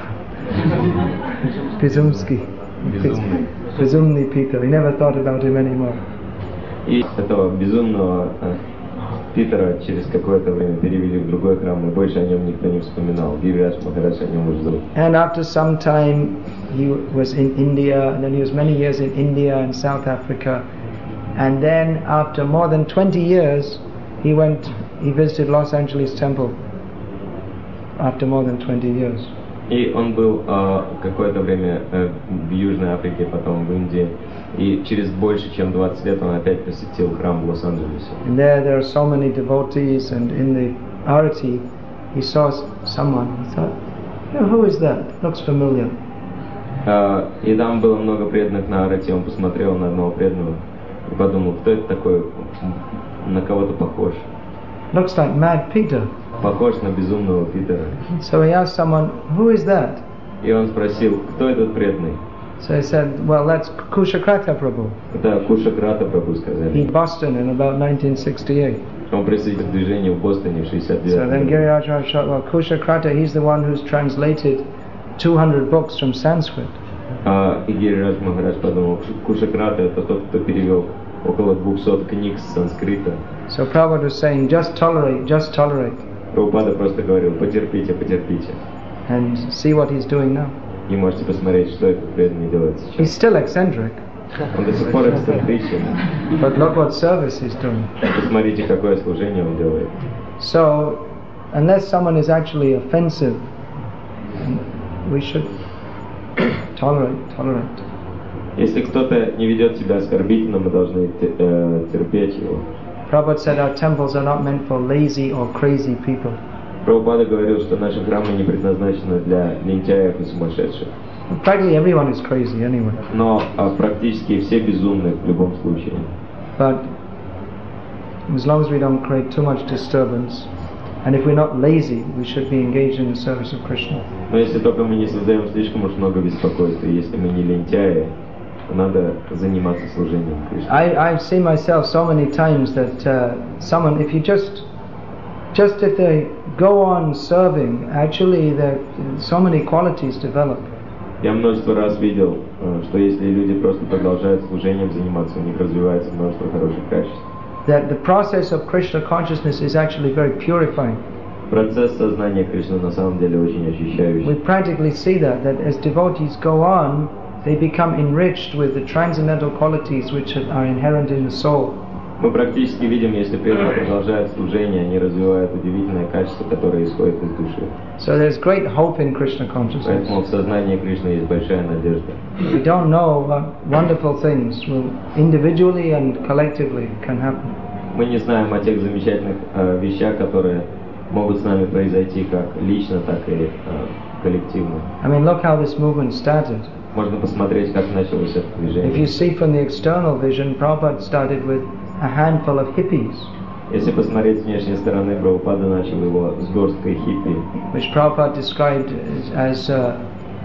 Speaker 1: Presumny Peter. He never thought about him anymore.
Speaker 2: И этого безумного Питера через какое-то время перевели в другой храм, и больше о нем никто не вспоминал. Гирирадж Махарадж о нем уже забыл.
Speaker 1: And after some time he was in India, and then he was many years in India and South Africa, and then after more than 20 years he visited Los Angeles Temple after more than 20 years.
Speaker 2: И он был какое-то время в Южной Африке, потом в Индии, и через больше чем 20 лет он опять посетил храм в Лос-Анджелесе.
Speaker 1: And there are so many devotees, and in the arati he saw someone. He thought, who is that? Looks familiar.
Speaker 2: И там было много преданных на арате, он посмотрел на одного преданного и подумал, кто это такой, на кого-то похож.
Speaker 1: Looks like Mad Peter.
Speaker 2: Похож на безумного Питера.
Speaker 1: So he asked someone, who is that?
Speaker 2: И он спросил, кто этот преданный?
Speaker 1: So he said, well, that's Kushakrata Prabhu.
Speaker 2: Это Кушакрата Прабху сказали.
Speaker 1: In Boston in about 1968.
Speaker 2: Он присоединился к движению в Бостоне в 69
Speaker 1: So then Giriraj Maharaj thought, well, Kushakrata, he's the one who's translated 200 books from Sanskrit.
Speaker 2: И Гирирадж Махарадж подумал, Кушакрата это тот, кто перевел около 200 книг с санскрита.
Speaker 1: So Prabhupada was saying, just tolerate, just tolerate.
Speaker 2: Прабхупада просто говорил, потерпите, потерпите.
Speaker 1: And see what he's doing now.
Speaker 2: И можете посмотреть, что этот преданный делает
Speaker 1: He's
Speaker 2: сейчас.
Speaker 1: still eccentric,
Speaker 2: Он до сих пор эксцентричен.
Speaker 1: but look what service he's doing.
Speaker 2: Посмотрите, какое служение он делает.
Speaker 1: So, unless someone is actually offensive, we should tolerate.
Speaker 2: Если кто-то не ведет себя оскорбительно, мы должны терпеть его.
Speaker 1: Prabhupada said our temples are not meant for lazy or crazy people.
Speaker 2: Прабхупада говорил, что наши храмы не предназначены для лентяев и сумасшедших.
Speaker 1: Practically everyone is crazy anyway.
Speaker 2: Но практически все безумны в любом случае.
Speaker 1: But as long as we don't create too much disturbance, and if we're not lazy, we should be engaged in the service of Krishna.
Speaker 2: Но если только мы не создаем слишком уж много беспокойства, если мы не лентяи, то надо заниматься служением Кришне.
Speaker 1: I've seen myself so many times that someone, if you just if they go on serving, actually there so many qualities develop.
Speaker 2: Я множество раз видел, что если люди просто продолжают служением заниматься, у них развивается множество хороших качеств.
Speaker 1: That the process of Krishna consciousness is actually very purifying.
Speaker 2: Процесс сознания Кришны на самом деле очень
Speaker 1: We
Speaker 2: очищающий.
Speaker 1: practically see that as devotees go on, they become enriched with the transcendental qualities which are inherent in the soul.
Speaker 2: Мы практически видим, если преданные продолжают служение, они развивают удивительное качество, которое исходит из души.
Speaker 1: So there's great hope in Krishna consciousness.
Speaker 2: Поэтому в сознании Кришны есть большая надежда.
Speaker 1: We don't know what wonderful things will individually and collectively can happen.
Speaker 2: Мы не знаем о тех замечательных вещах, которые могут с нами произойти как лично, так и коллективно.
Speaker 1: I mean, look how this movement started.
Speaker 2: Можно посмотреть, как началось это
Speaker 1: If you
Speaker 2: движение.
Speaker 1: see from the external vision, Prabhupada started with a handful of hippies,
Speaker 2: Если посмотреть с внешней стороны, Прабхупада начал его с горсткой хиппи,
Speaker 1: which Prabhupada described as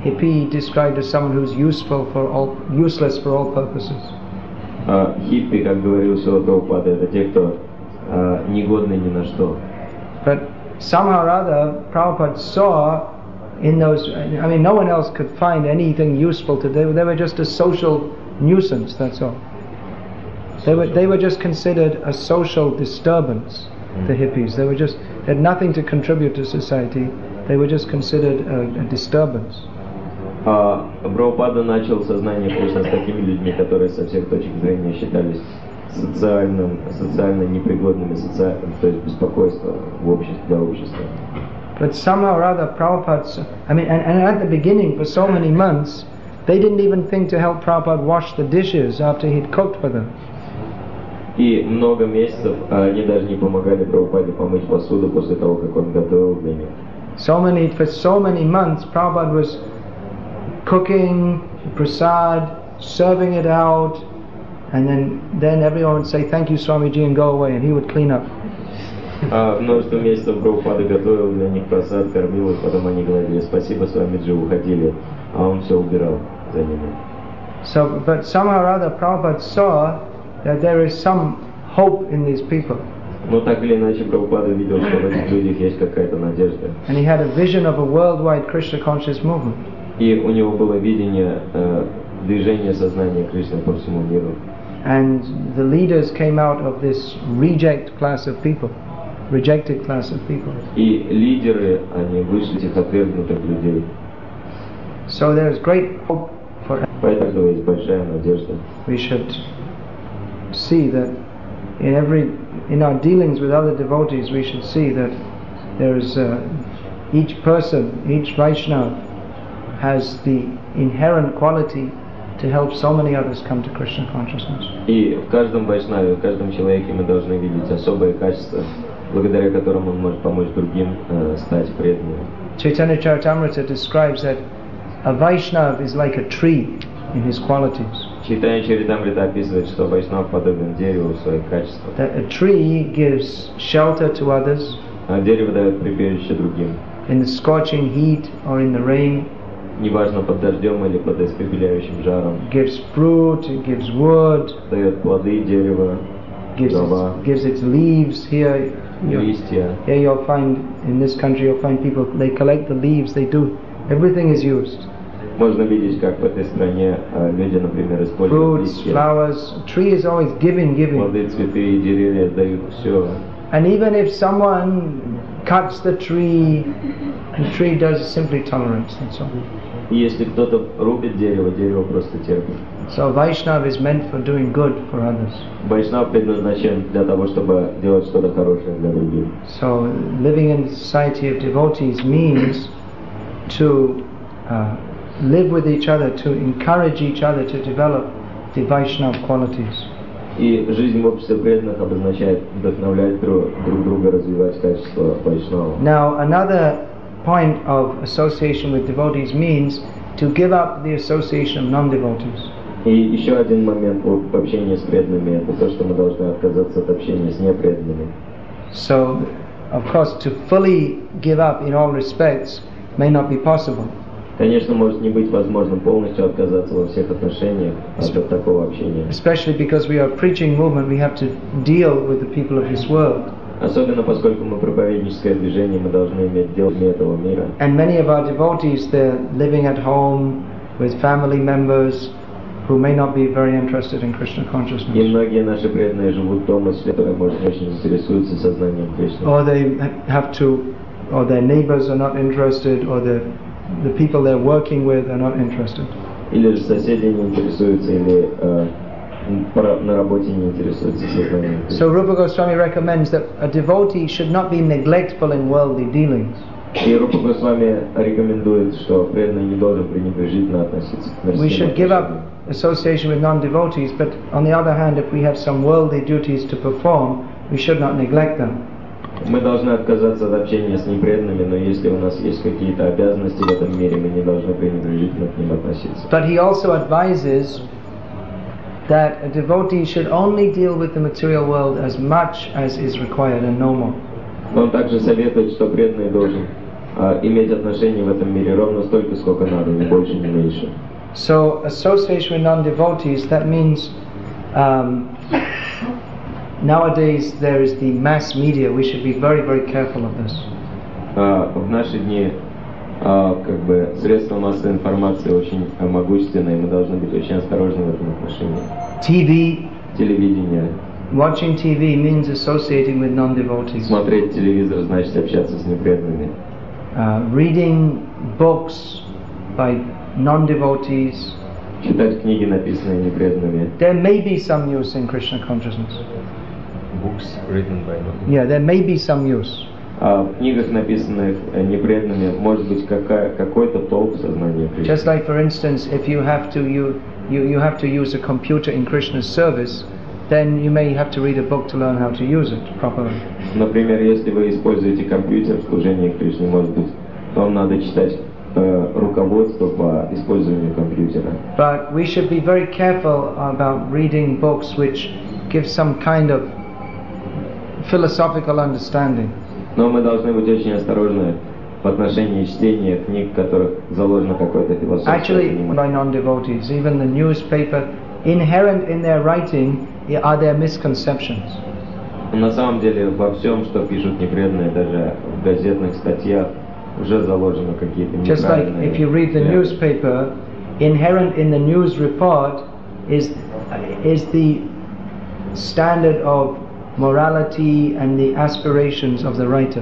Speaker 1: hippie described as someone who's useless for all purposes.
Speaker 2: Хиппи, как говорил Шрила Прабхупада, это те, кто негодны ни на что.
Speaker 1: But somehow or other, Prabhupada saw in those, I mean, no one else could find anything useful to them. They were just a social nuisance, that's all. They were just considered a social disturbance, the hippies. They had nothing to contribute to society. They were just considered a disturbance.
Speaker 2: Прабхупада начал сознание Кришны с такими людьми, которые со всех точек зрения считались социально непригодными, то есть беспокойство в обществе, для общества.
Speaker 1: But somehow or other, Prabhupada, and at the beginning, for so many months, they didn't even think to help Prabhupada wash the dishes after he'd cooked for them.
Speaker 2: И много месяцев они даже не помогали Прабхупаде помыть посуду после того, как он готовил для них.
Speaker 1: For so many months, Prabhupada was cooking prasad, serving it out, and then everyone would say, "Thank you, Swamiji," and go away, and he would clean up.
Speaker 2: Множество месяцев Прабхупада готовил для них прасад, кормил их, потом они говорили: "Спасибо, Свамиджи", уходили, а он все убирал за ними.
Speaker 1: But somehow or other, Prabhupada saw that there is some hope in these people.
Speaker 2: Но так или иначе, Прабхупада видел, что в этих людях есть какая-то надежда.
Speaker 1: And he had a vision of a worldwide Krishna conscious movement.
Speaker 2: И у него было видение движения сознания Кришны по всему миру.
Speaker 1: And the leaders came out of this rejected class of people.
Speaker 2: И лидеры, они вышли из этих отвергнутых людей.
Speaker 1: So there is great hope for us.
Speaker 2: Поэтому есть большая надежда.
Speaker 1: We should see that in our dealings with other devotees, we should see that there is each person, each Vaishnava has the inherent quality to help so many others come to Krishna consciousness.
Speaker 2: И в каждом вайшнаве, в каждом человеке мы должны видеть особые качества, благодаря которым он может помочь другим стать преданным.
Speaker 1: Chaitanya Charitamrita describes that a Vaishnava is like a tree in his qualities.
Speaker 2: Chaitanya Charitamrita описывает, что вайшнав подобен дереву в своих качествах.
Speaker 1: That a tree gives shelter to others.
Speaker 2: Дерево дает прибежище другим.
Speaker 1: In the scorching heat or in the rain.
Speaker 2: Неважно под дождем или под испепеляющим жаром.
Speaker 1: Gives fruit, it gives wood.
Speaker 2: Дает плоды дерева, дрова.
Speaker 1: Gives its leaves. Here you'll find, in this country you'll find people, they collect the leaves, everything is used.
Speaker 2: Можно видеть, как в этой стране люди, например, используют
Speaker 1: листья. Fruits, flowers, a tree is always giving.
Speaker 2: Плоды, цветы и деревья дают все.
Speaker 1: And even if someone cuts the tree does simply tolerance, that's all.
Speaker 2: Если кто-то рубит дерево, дерево просто терпит.
Speaker 1: So Vaishnava is meant for doing good for others.
Speaker 2: Вайшнав предназначен для того, чтобы делать что-то хорошее для других.
Speaker 1: So living in a society of devotees means to live with each other, to encourage each other to develop the Vaishnava qualities.
Speaker 2: И жизнь в обществе преданных обозначает вдохновлять друг друга развивать качества вайшнава.
Speaker 1: Now another point of association with devotees means to give up the association of non-devotees.
Speaker 2: И еще один момент в общении с преданными — это то, что мы должны отказаться от общения с непреданными.
Speaker 1: So, of course, to fully give up in all respects may not be possible.
Speaker 2: Конечно, может не быть возможным полностью отказаться во всех отношениях от такого общения.
Speaker 1: Especially because we are a preaching movement, we have to deal with the people of this world.
Speaker 2: Особенно поскольку мы проповедническое движение, мы должны иметь дело с этого мира.
Speaker 1: And many of our devotees, they're living at home with family members who may not be very interested in Krishna consciousness.
Speaker 2: И многие наши преданные живут дома, которые, может, не очень интересуются сознанием Кришны.
Speaker 1: Or they have to, or their neighbors are not interested, or the people they're working with are not interested.
Speaker 2: Или же соседи не интересуются, или на работе не интересуются сознанием Кришны.
Speaker 1: So Rupa Goswami recommends that a devotee should not be neglectful in worldly dealings.
Speaker 2: И Рупа Госвами рекомендует, что преданный не должен пренебрежительно относиться к мирским.
Speaker 1: We should give up association with non-devotees, but on the other hand, if we have some worldly duties to perform, we should not neglect them.
Speaker 2: Мы должны отказаться от общения с непреданными, но если у нас есть какие-то обязанности в этом мире, мы не должны пренебрежительно к ним относиться.
Speaker 1: But he also advises that a devotee should only deal with the material world as much as is required and no more.
Speaker 2: Он также советует, что преданный должен иметь отношения в этом мире ровно столько, сколько надо, ни больше, ни меньше.
Speaker 1: So association with non-devotees, that means nowadays there is the mass media. We should be very, very careful of this.
Speaker 2: В наши дни как бы средства массовой информации очень могущественные, мы должны быть очень осторожны в этом отношении.
Speaker 1: TV,
Speaker 2: Телевидение.
Speaker 1: watching TV means associating with non-devotees.
Speaker 2: Смотреть телевизор значит общаться с непреданными.
Speaker 1: Reading books by non-devotees.
Speaker 2: Читать книги, написанные непреданными.
Speaker 1: There may be some use in Krishna consciousness.
Speaker 2: Books written by non-devotees.
Speaker 1: Yeah, there may be some use.
Speaker 2: В книгах, написанных непреданными, может быть какой-то толк сознания Кришны.
Speaker 1: Just like, for instance, if you have to use a computer in Krishna's service, then you may have to read a book to learn how to use it properly.
Speaker 2: Например, если вы используете компьютер в служении Кришне, может быть, вам надо читать руководство по использованию компьютера.
Speaker 1: But we should be very careful about reading books which give some kind of philosophical understanding.
Speaker 2: Но мы должны быть очень осторожны в отношении чтения книг, в которых заложено какое-то философское
Speaker 1: Actually,
Speaker 2: понимание.
Speaker 1: by non-devotees, even the newspaper, inherent in their writing are their misconceptions.
Speaker 2: На самом деле, во всем, что пишут непреданные, даже в газетных статьях, уже заложено какие-то неправильные...
Speaker 1: Just like if you read the newspaper, inherent in the news report is the standard of morality and the aspirations of the writer.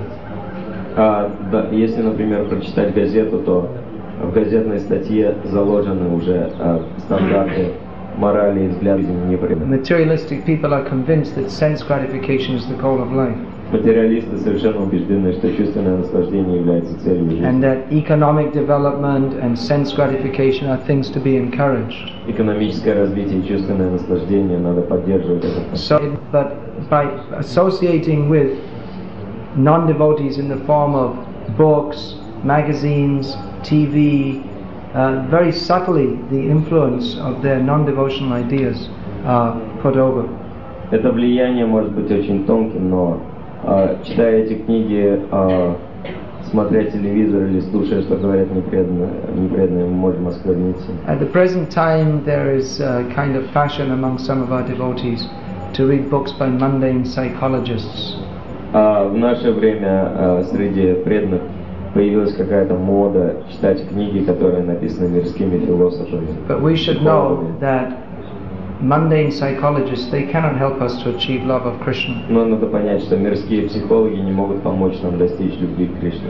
Speaker 2: Да, если, например, прочитать газету, то в газетной статье заложены уже стандарты морали и взгляды непреданных.
Speaker 1: Materialistic people are convinced that sense gratification is the goal of life.
Speaker 2: Материалисты совершенно убеждены, что чувственное наслаждение является целью жизни.
Speaker 1: And that economic development and sense gratification are things to be encouraged.
Speaker 2: Экономическое развитие и чувственное наслаждение надо поддерживать.
Speaker 1: But by associating with non-devotees in the form of books, magazines, TV, very subtly the influence of their non-devotional ideas are put over.
Speaker 2: Это влияние может быть очень тонким, но читая эти книги, смотря телевизор или слушая, что говорят непреданные, мы можем оскверниться.
Speaker 1: At the present time, there is a kind of fashion among some of our devotees to read books by mundane psychologists.
Speaker 2: В наше время среди преданных появилась какая-то мода читать книги, которые написаны мирскими философами.
Speaker 1: But we should know that mundane psychologists, they cannot help us to achieve love of Krishna.
Speaker 2: Но надо понять, что мирские психологи не могут помочь нам достичь любви к Кришне.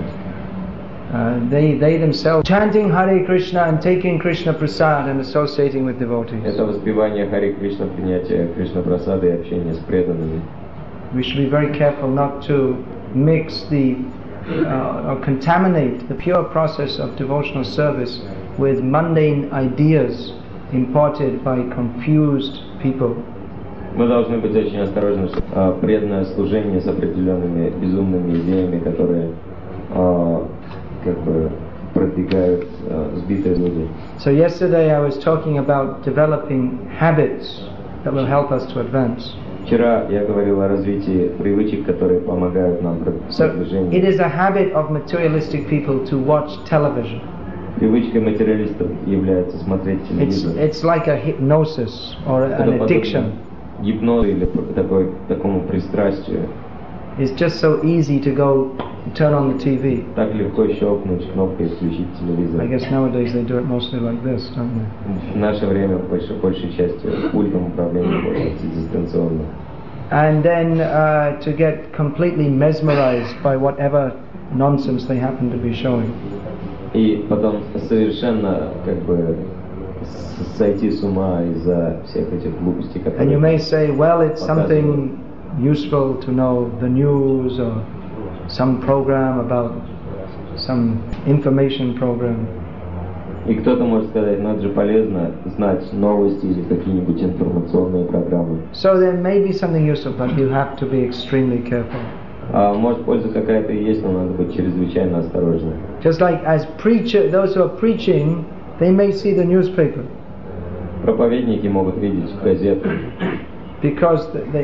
Speaker 1: They themselves chanting Hare Krishna and taking Krishna Prasad and associating with devotees.
Speaker 2: Это воспевание Харе Кришна, принятие Кришна Прасада и общение с преданными.
Speaker 1: We should be very careful not to mix or contaminate the pure process of devotional service with mundane ideas imported by confused people.
Speaker 2: Мы должны быть очень осторожны, что преданное служение с определенными безумными идеями, которые как бы продвигают сбитые люди.
Speaker 1: So yesterday I was talking about developing habits that will help us to advance.
Speaker 2: Вчера я говорил о развитии привычек, которые помогают нам в
Speaker 1: So
Speaker 2: продвижению.
Speaker 1: it is a habit of materialistic people to watch television.
Speaker 2: Привычкой материалистов является смотреть телевизор.
Speaker 1: It's like a hypnosis or an addiction.
Speaker 2: Гипноз или такому пристрастию.
Speaker 1: It's just so easy to go turn on the TV.
Speaker 2: Так легко щелкнуть кнопкой и включить телевизор.
Speaker 1: I guess nowadays they do it mostly like this, don't they?
Speaker 2: В наше время большей частью пультом управления пользуются дистанционно.
Speaker 1: And then to get completely mesmerized by whatever nonsense they happen to be showing.
Speaker 2: И потом совершенно как бы сойти с ума из-за всех этих глупостей, которые...
Speaker 1: And you may say, well, it's something useful to know the news or some program about some information program.
Speaker 2: И кто-то может сказать, ну это же полезно знать новости или какие-нибудь информационные программы.
Speaker 1: So there may be something useful, but you have to be extremely careful.
Speaker 2: Может, польза какая-то и есть, но надо быть чрезвычайно осторожным.
Speaker 1: Just like as those who are preaching, they may see the newspaper.
Speaker 2: Проповедники могут видеть газету.
Speaker 1: Because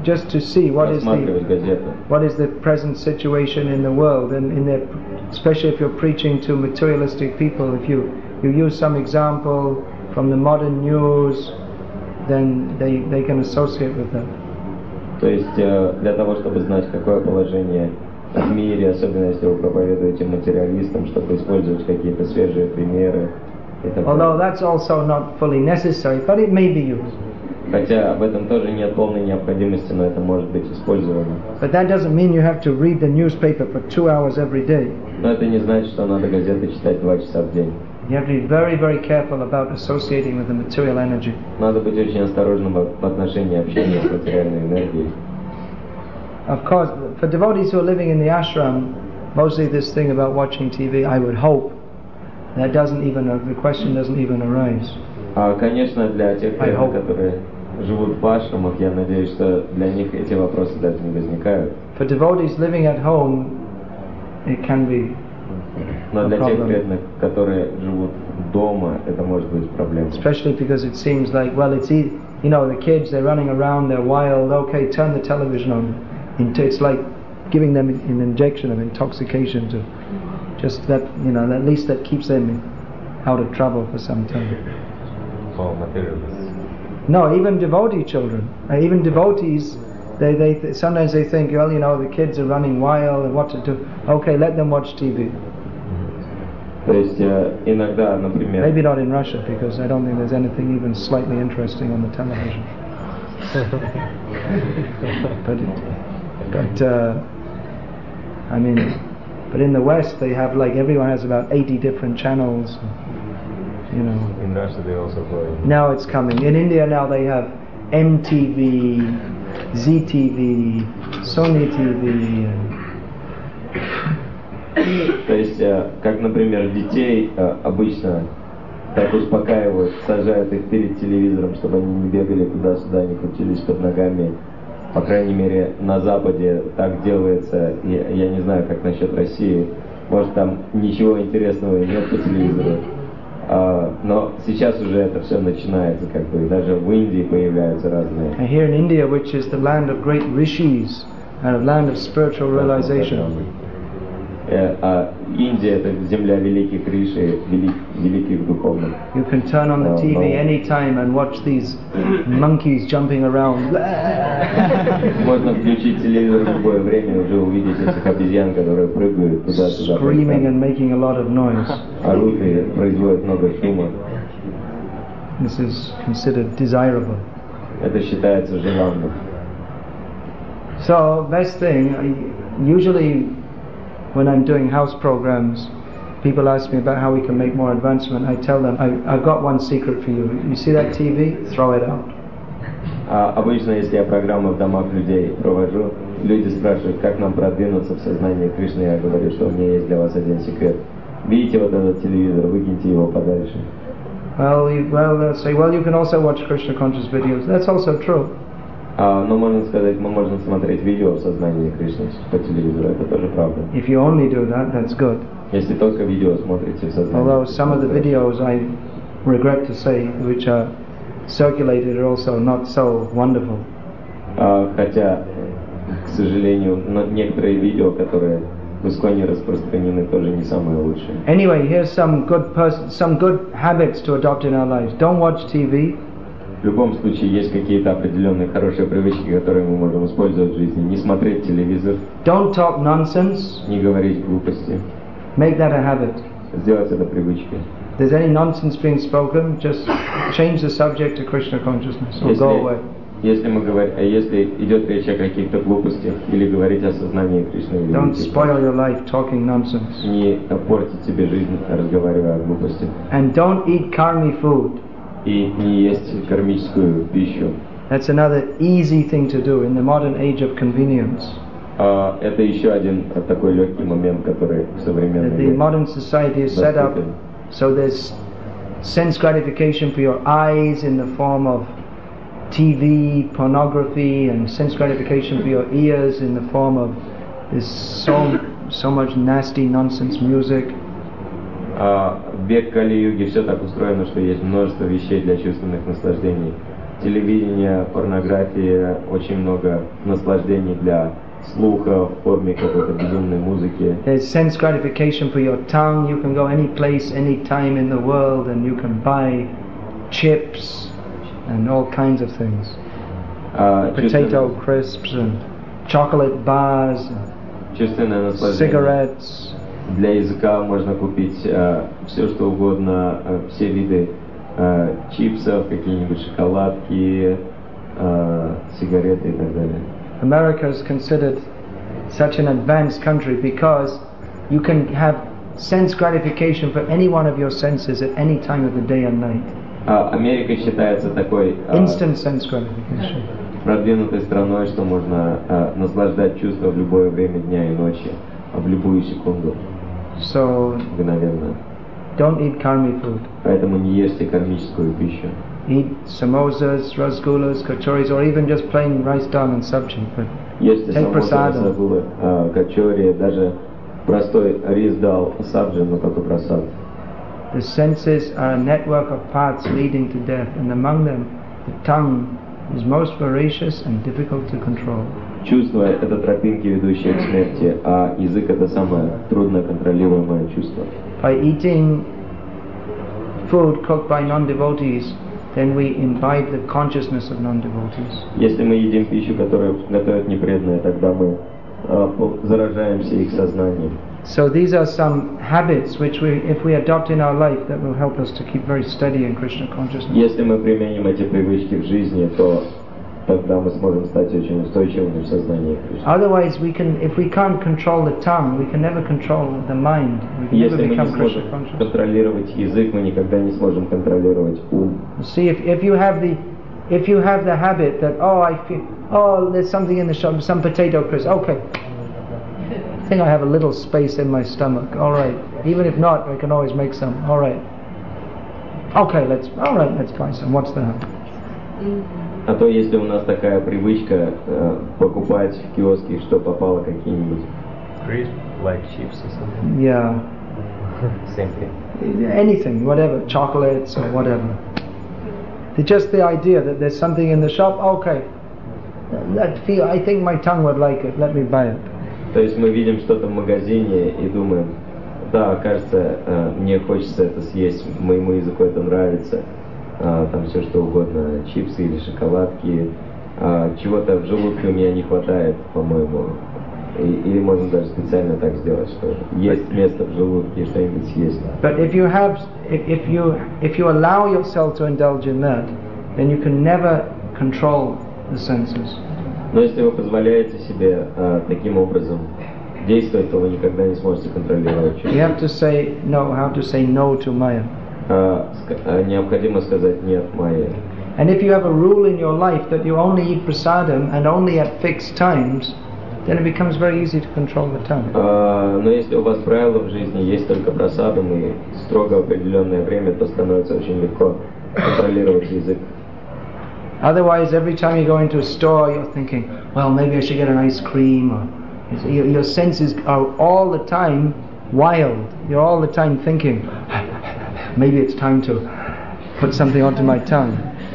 Speaker 1: just to see what is
Speaker 2: просматривать газету.
Speaker 1: the present situation in the world, and especially if you're preaching to materialistic people, if you use some example from the modern news, then they can associate with that.
Speaker 2: То есть для того, чтобы знать, какое положение в мире, особенно если вы проповедуете материалистам, чтобы использовать какие-то свежие примеры.
Speaker 1: Although that's also not fully necessary, but it may be used.
Speaker 2: Хотя об этом тоже нет полной необходимости, но это может быть использовано.
Speaker 1: But that doesn't mean you have to read the newspaper for 2 hours every day.
Speaker 2: Но это не значит, что надо газеты читать 2 часа в день.
Speaker 1: You have to be very, very careful about associating with the material energy.
Speaker 2: Надо быть очень осторожным в отношении общения с материальной энергией.
Speaker 1: Of course, for devotees who are living in the ashram, mostly this thing about watching TV, I would hope, that the question doesn't even arise.
Speaker 2: Конечно, для тех, которые живут в ашрамах, я надеюсь, что для них эти вопросы даже не возникают.
Speaker 1: For devotees living at home, it can be.
Speaker 2: Но для тех преданных, которые живут дома, это может быть проблемой.
Speaker 1: Especially because it seems like, well, it's easy. You know, the kids, they're running around, they're wild. Okay, turn the television on. It's like giving them an injection of intoxication to just that, you know, at least that keeps them out of trouble for some time.
Speaker 2: For materialists.
Speaker 1: No, even devotee children, even devotees, they sometimes they think, well, you know, the kids are running wild and what to do. Okay, let them watch TV.
Speaker 2: То есть иногда, например.
Speaker 1: Maybe not in Russia, because I don't think there's anything even slightly interesting on the television. but I mean, but in the West they have, like, everyone has about 80 different channels. You know.
Speaker 2: In Russia they also play.
Speaker 1: Now it's coming. In India now they have MTV, ZTV, Sony TV.
Speaker 2: То есть, как, например, детей обычно так успокаивают, сажают их перед телевизором, чтобы они не бегали туда-сюда, не крутились под ногами. По крайней мере, на Западе так делается. Я не знаю, как насчет России. Может, там ничего интересного нет по телевизору. Но сейчас уже это все начинается, как бы, даже в Индии появляются разные.
Speaker 1: And here in India, which is the land of great rishis and a land of spiritual realization.
Speaker 2: Индия — это земля великих риши, великих духовных.
Speaker 1: You can turn on the TV anytime and watch these monkeys jumping around.
Speaker 2: Можно включить телевизор в любое время и уже увидеть этих обезьян, которые прыгают туда-сюда.
Speaker 1: Screaming and making a lot of noise.
Speaker 2: Орут и производят много шума.
Speaker 1: This is considered desirable.
Speaker 2: Это считается желанным.
Speaker 1: So, best thing, usually when I'm doing house programs, people ask me about how we can make more advancement. I tell them, I've got one secret for you. You see that TV? Throw it out.
Speaker 2: Обычно, если я программы в домах людей провожу, люди спрашивают, как нам продвинуться в сознании Кришны. Я говорю, что у меня есть для вас один секрет. Видите вот этот телевизор, выкиньте его подальше.
Speaker 1: They'll say, well, you can also watch Krishna conscious videos. That's also true.
Speaker 2: Но можно сказать, мы можем смотреть видео в сознании Кришны по телевизору, это тоже правда.
Speaker 1: If you only do that, that's good.
Speaker 2: Если только видео смотрите в сознании.
Speaker 1: Although some of the videos, I regret to say, which are circulated are also not so wonderful.
Speaker 2: Хотя, к сожалению, некоторые видео, которые в Исконе распространены, тоже не самые лучшие.
Speaker 1: Anyway, here's some good habits to adopt in our lives. Don't watch TV.
Speaker 2: В любом случае есть какие-то определенные хорошие привычки, которые мы можем использовать в жизни. Не смотреть телевизор.
Speaker 1: Don't talk nonsense.
Speaker 2: Не говорить глупости.
Speaker 1: Make that a habit.
Speaker 2: Сделать это привычкой.
Speaker 1: If there's any nonsense being spoken, just change the subject to Krishna consciousness or go away.
Speaker 2: Если идет речь о каких-то глупостях или говорить о сознании Кришны,
Speaker 1: don't spoil your life talking nonsense.
Speaker 2: Не портить себе жизнь, разговаривая о глупостях.
Speaker 1: And don't eat karmi food.
Speaker 2: И не есть кармическую пищу.
Speaker 1: That's another easy thing to do in the modern age of convenience.
Speaker 2: Это еще один такой легкий момент, который в современной
Speaker 1: The modern society is set up so there's sense gratification for your eyes in the form of TV, pornography, and sense gratification for your ears in the form of this so much nasty nonsense music.
Speaker 2: В век Кали-юги все так устроено, что есть множество вещей для чувственных наслаждений. телевидение, порнография, очень много наслаждений для слуха в форме какой-то безумной музыки.
Speaker 1: There's sense gratification for your tongue. You can go any place, any time in the world, and you can buy chips and all kinds of things. Potato crisps and chocolate bars,
Speaker 2: Чувственное наслаждение.
Speaker 1: cigarettes.
Speaker 2: Для языка можно купить все что угодно, все виды чипсов, какие-нибудь шоколадки, сигареты и так далее.
Speaker 1: America is considered such an advanced country because you can have sense gratification for any one of your senses at any time of the day and night.
Speaker 2: Америка считается такой
Speaker 1: Instant sense gratification.
Speaker 2: продвинутой страной, что можно наслаждать чувства в любое время дня и ночи, в любую секунду,
Speaker 1: So
Speaker 2: мгновенно.
Speaker 1: don't eat karmi food.
Speaker 2: Поэтому не ешьте кармическую пищу.
Speaker 1: Eat samosas, rasgullas, kachoris, or even just plain rice dal and sabji. But
Speaker 2: Ешьте
Speaker 1: take
Speaker 2: самосы,
Speaker 1: prasadam.
Speaker 2: расагулы, качори, даже простой рис дал сабджи, но только прасад.
Speaker 1: The senses are a network of paths leading to death, and among them, the tongue is most voracious and difficult to control.
Speaker 2: Чувство — это тропинки, ведущие к смерти, а язык — это самое трудно контролируемое чувство.
Speaker 1: By eating food cooked by non-devotees, then we imbibe the consciousness of non-devotees.
Speaker 2: Если мы едим пищу, которую готовят непреданные, тогда мы заражаемся их сознанием.
Speaker 1: So these are some habits which we, if we adopt in our life, that will help us to keep very steady in Krishna consciousness.
Speaker 2: Если мы применим эти привычки в жизни, то тогда мы сможем стать очень устойчивыми в сознании Кришны.
Speaker 1: Otherwise, if we can't control the tongue, we can never control the mind. We can never
Speaker 2: Если мы не
Speaker 1: become Krishna
Speaker 2: сможем
Speaker 1: conscious.
Speaker 2: контролировать язык, мы никогда не сможем контролировать ум.
Speaker 1: See, if you have the habit that there's something in the shop, some potato crisp. Okay, I think I have a little space in my stomach. All right, even if not, I can always make some. All right. Okay, let's buy some. What's the harm?
Speaker 2: А то если у нас такая привычка покупать в киоске, что попало какие-нибудь.
Speaker 4: Crisp, like chips or something.
Speaker 1: Yeah,
Speaker 4: Same thing.
Speaker 1: anything, whatever, chocolates or whatever. Just the idea that there's something in the shop. Okay, I think my tongue would like it. Let me buy it.
Speaker 2: То есть мы видим что-то в магазине и думаем, да, кажется, мне хочется это съесть, моему языку это нравится, там все что угодно, чипсы или шоколадки, чего-то в желудке у меня не хватает, по-моему, или можно даже специально так сделать, что есть место в желудке, что-нибудь съесть.
Speaker 1: But if you allow yourself to indulge in that, then you can never control the senses.
Speaker 2: Но если вы позволяете себе таким образом действовать, то вы никогда не сможете контролировать чувства.
Speaker 1: You have to say no. How to say no to Maya?
Speaker 2: Необходимо сказать нет майе.
Speaker 1: And if you have a rule in your life that you only eat prasadam and only at fixed times, then it becomes very easy to control the tongue.
Speaker 2: Но если у вас правила в жизни есть только просадом и строго определенное время, то становится очень легко контролировать язык.
Speaker 1: Otherwise, every time you go into a store, you're thinking, well, maybe I should get an ice cream. Or your senses are all the time wild. You're all the time thinking, maybe it's time to put something onto my tongue.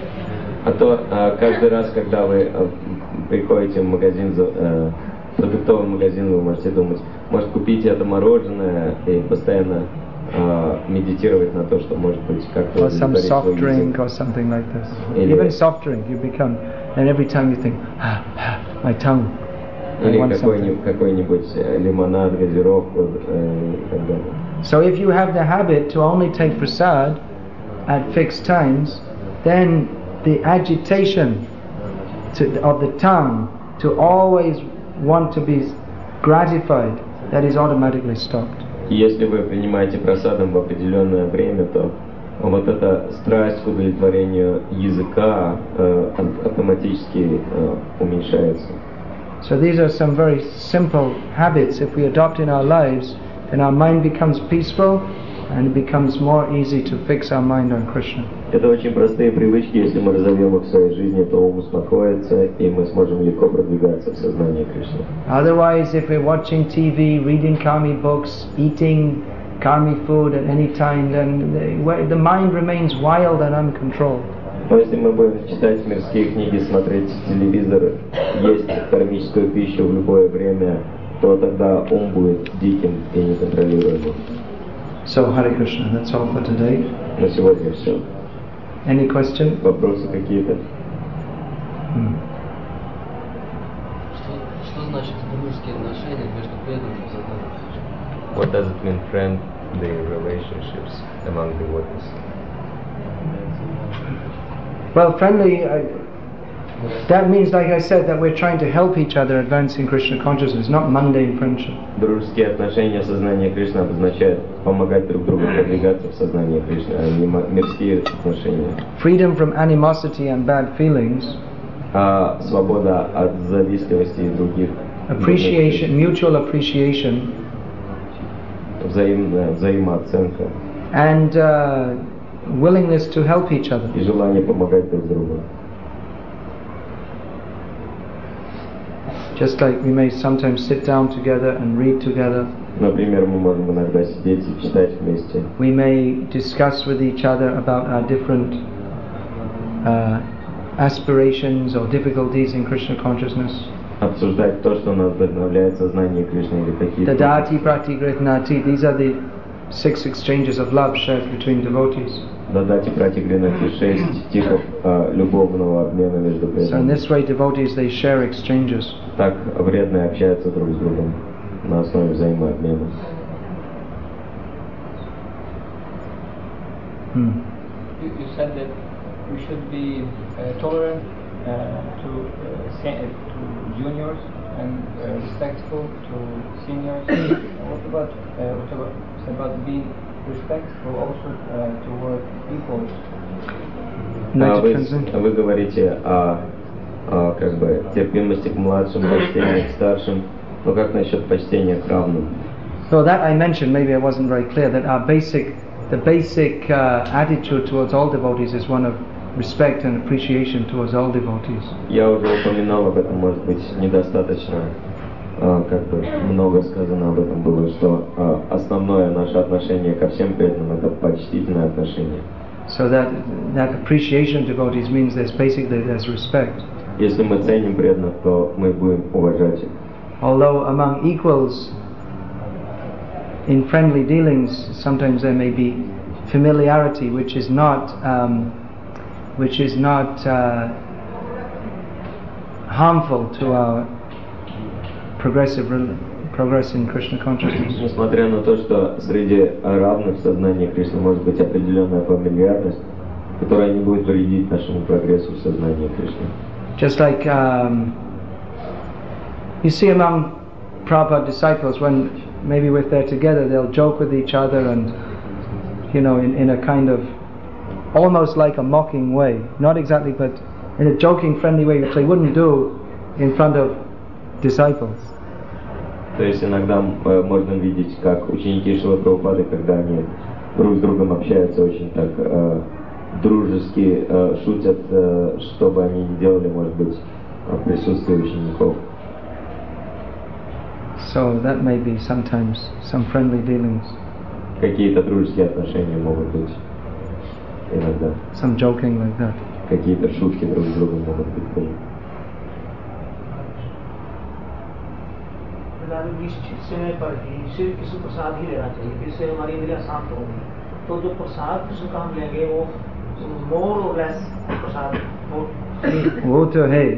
Speaker 2: А то каждый раз, когда вы приходите в магазин, продуктовый магазин, вы можете думать, может купить это мороженое и постоянно медитировать на то, что может быть как-то
Speaker 1: Or some
Speaker 2: удовлетворить
Speaker 1: soft
Speaker 2: свой
Speaker 1: drink
Speaker 2: язык.
Speaker 1: or something like this.
Speaker 2: Или-
Speaker 1: Even soft drink, you become, and every time you think, my tongue, I
Speaker 2: Или
Speaker 1: want something.
Speaker 2: какой-нибудь лимонад, газировку и так далее.
Speaker 1: So if you have the habit to only take prasad at fixed times, then the agitation of the tongue to always want to be gratified, that is automatically stopped.
Speaker 2: И если вы принимаете просадом в определенное время, то вот эта страсть к удовлетворению языка автоматически уменьшается.
Speaker 1: So these are some very simple habits. If we adopt in our lives, then our mind becomes peaceful and it becomes more easy to fix our mind on Krishna.
Speaker 2: Это очень простые привычки, если мы разовьем их в своей жизни, то ум успокоится, и мы сможем легко продвигаться в сознании Кришны.
Speaker 1: Otherwise, if we're watching TV, reading karmi books, eating karmi food at any time, then the mind remains wild and uncontrolled.
Speaker 2: Но если мы будем читать мирские книги, смотреть телевизор, есть кармическую пищу в любое время, то тогда ум будет диким и неконтролируемым.
Speaker 1: So, Hare Krishna, that's all for today.
Speaker 2: На сегодня все.
Speaker 1: Any question?
Speaker 2: Вопросы какие-то?
Speaker 5: Что значит дружеские отношения между преданными задачами?
Speaker 4: What does it mean, friendly relationships among devotees?
Speaker 1: Well, friendly, that means, like I said, that we're trying to help each other advance in Krishna consciousness, not mundane friendship.
Speaker 2: Дружеские отношения сознания Кришны обозначают помогать друг другу продвигаться в сознании Кришны, а не мирские отношения.
Speaker 1: Freedom from animosity and bad feelings.
Speaker 2: А свобода от завистливости и других.
Speaker 1: Appreciation, mutual appreciation.
Speaker 2: Взаимооценка.
Speaker 1: And willingness to help each other.
Speaker 2: И желание помогать друг другу.
Speaker 1: Just like we may sometimes sit down together and read together.
Speaker 2: Например, мы можем иногда сидеть и читать вместе.
Speaker 1: We may discuss with each other about our different aspirations or difficulties in Krishna consciousness.
Speaker 2: Обсуждать то, что нас вдохновляет сознание Кришны или какие-то.
Speaker 1: Dadati pratigritnati, these are the 6 exchanges of love shared between devotees.
Speaker 2: Дадати пратигринати 6 типов любовного обмена между преданными.
Speaker 1: So in this way devotees they share exchanges.
Speaker 2: Так преданные общаются друг с другом на основе взаимообмена.
Speaker 6: You said that we should be tolerant to juniors and respectful to seniors. What about being respectful also toward equals?
Speaker 2: Вы говорите о как бы терпимости к младшим, почтению к старшим, но как насчет почтения к равным?
Speaker 1: So that I mentioned, maybe I wasn't very clear, that the basic attitude towards all devotees is one of respect and appreciation towards all devotees.
Speaker 2: Я уже упоминал об этом, может быть, недостаточно, как бы много сказано об этом было, что основное наше отношение ко всем преданным это почтительное отношение.
Speaker 1: So that appreciation of devotees means there's respect.
Speaker 2: Если мы ценим преданных, то мы будем уважать их. Although
Speaker 1: among equals in friendly dealings sometimes there may be familiarity which is not harmful to our progress in Krishna consciousness.
Speaker 2: Несмотря на то, что среди равных в сознании Кришны может быть определенная фамильярность, которая не будет вредить нашему прогрессу в сознании Кришны.
Speaker 1: Just like you see among Prabhupada disciples, when maybe if they're together, they'll joke with each other and, in a kind of almost like a mocking way, not exactly, but in a joking, friendly way, which they wouldn't do in front of disciples.
Speaker 2: То есть иногда можно видеть, как ученики Шрилы Прабхупады, когда они друг с другом общаются, очень так дружески шутят, что бы они ни делали, может быть, в присутствии учеников.
Speaker 1: So that may be sometimes some friendly dealings.
Speaker 2: Какие-то дружеские отношения могут быть иногда.
Speaker 1: Some joking like that.
Speaker 2: Какие-то шутки друг с другом могут быть тоже.
Speaker 3: निश्चित समय पर ही सिर्फ किसी प्रसाद ही लेना चाहिए, जिससे हमारी इंद्रियां शांत होंगी। तो जो प्रसाद कृष्ण का हम लेंगे वो मोर और लेस प्रसाद
Speaker 1: वो तो है,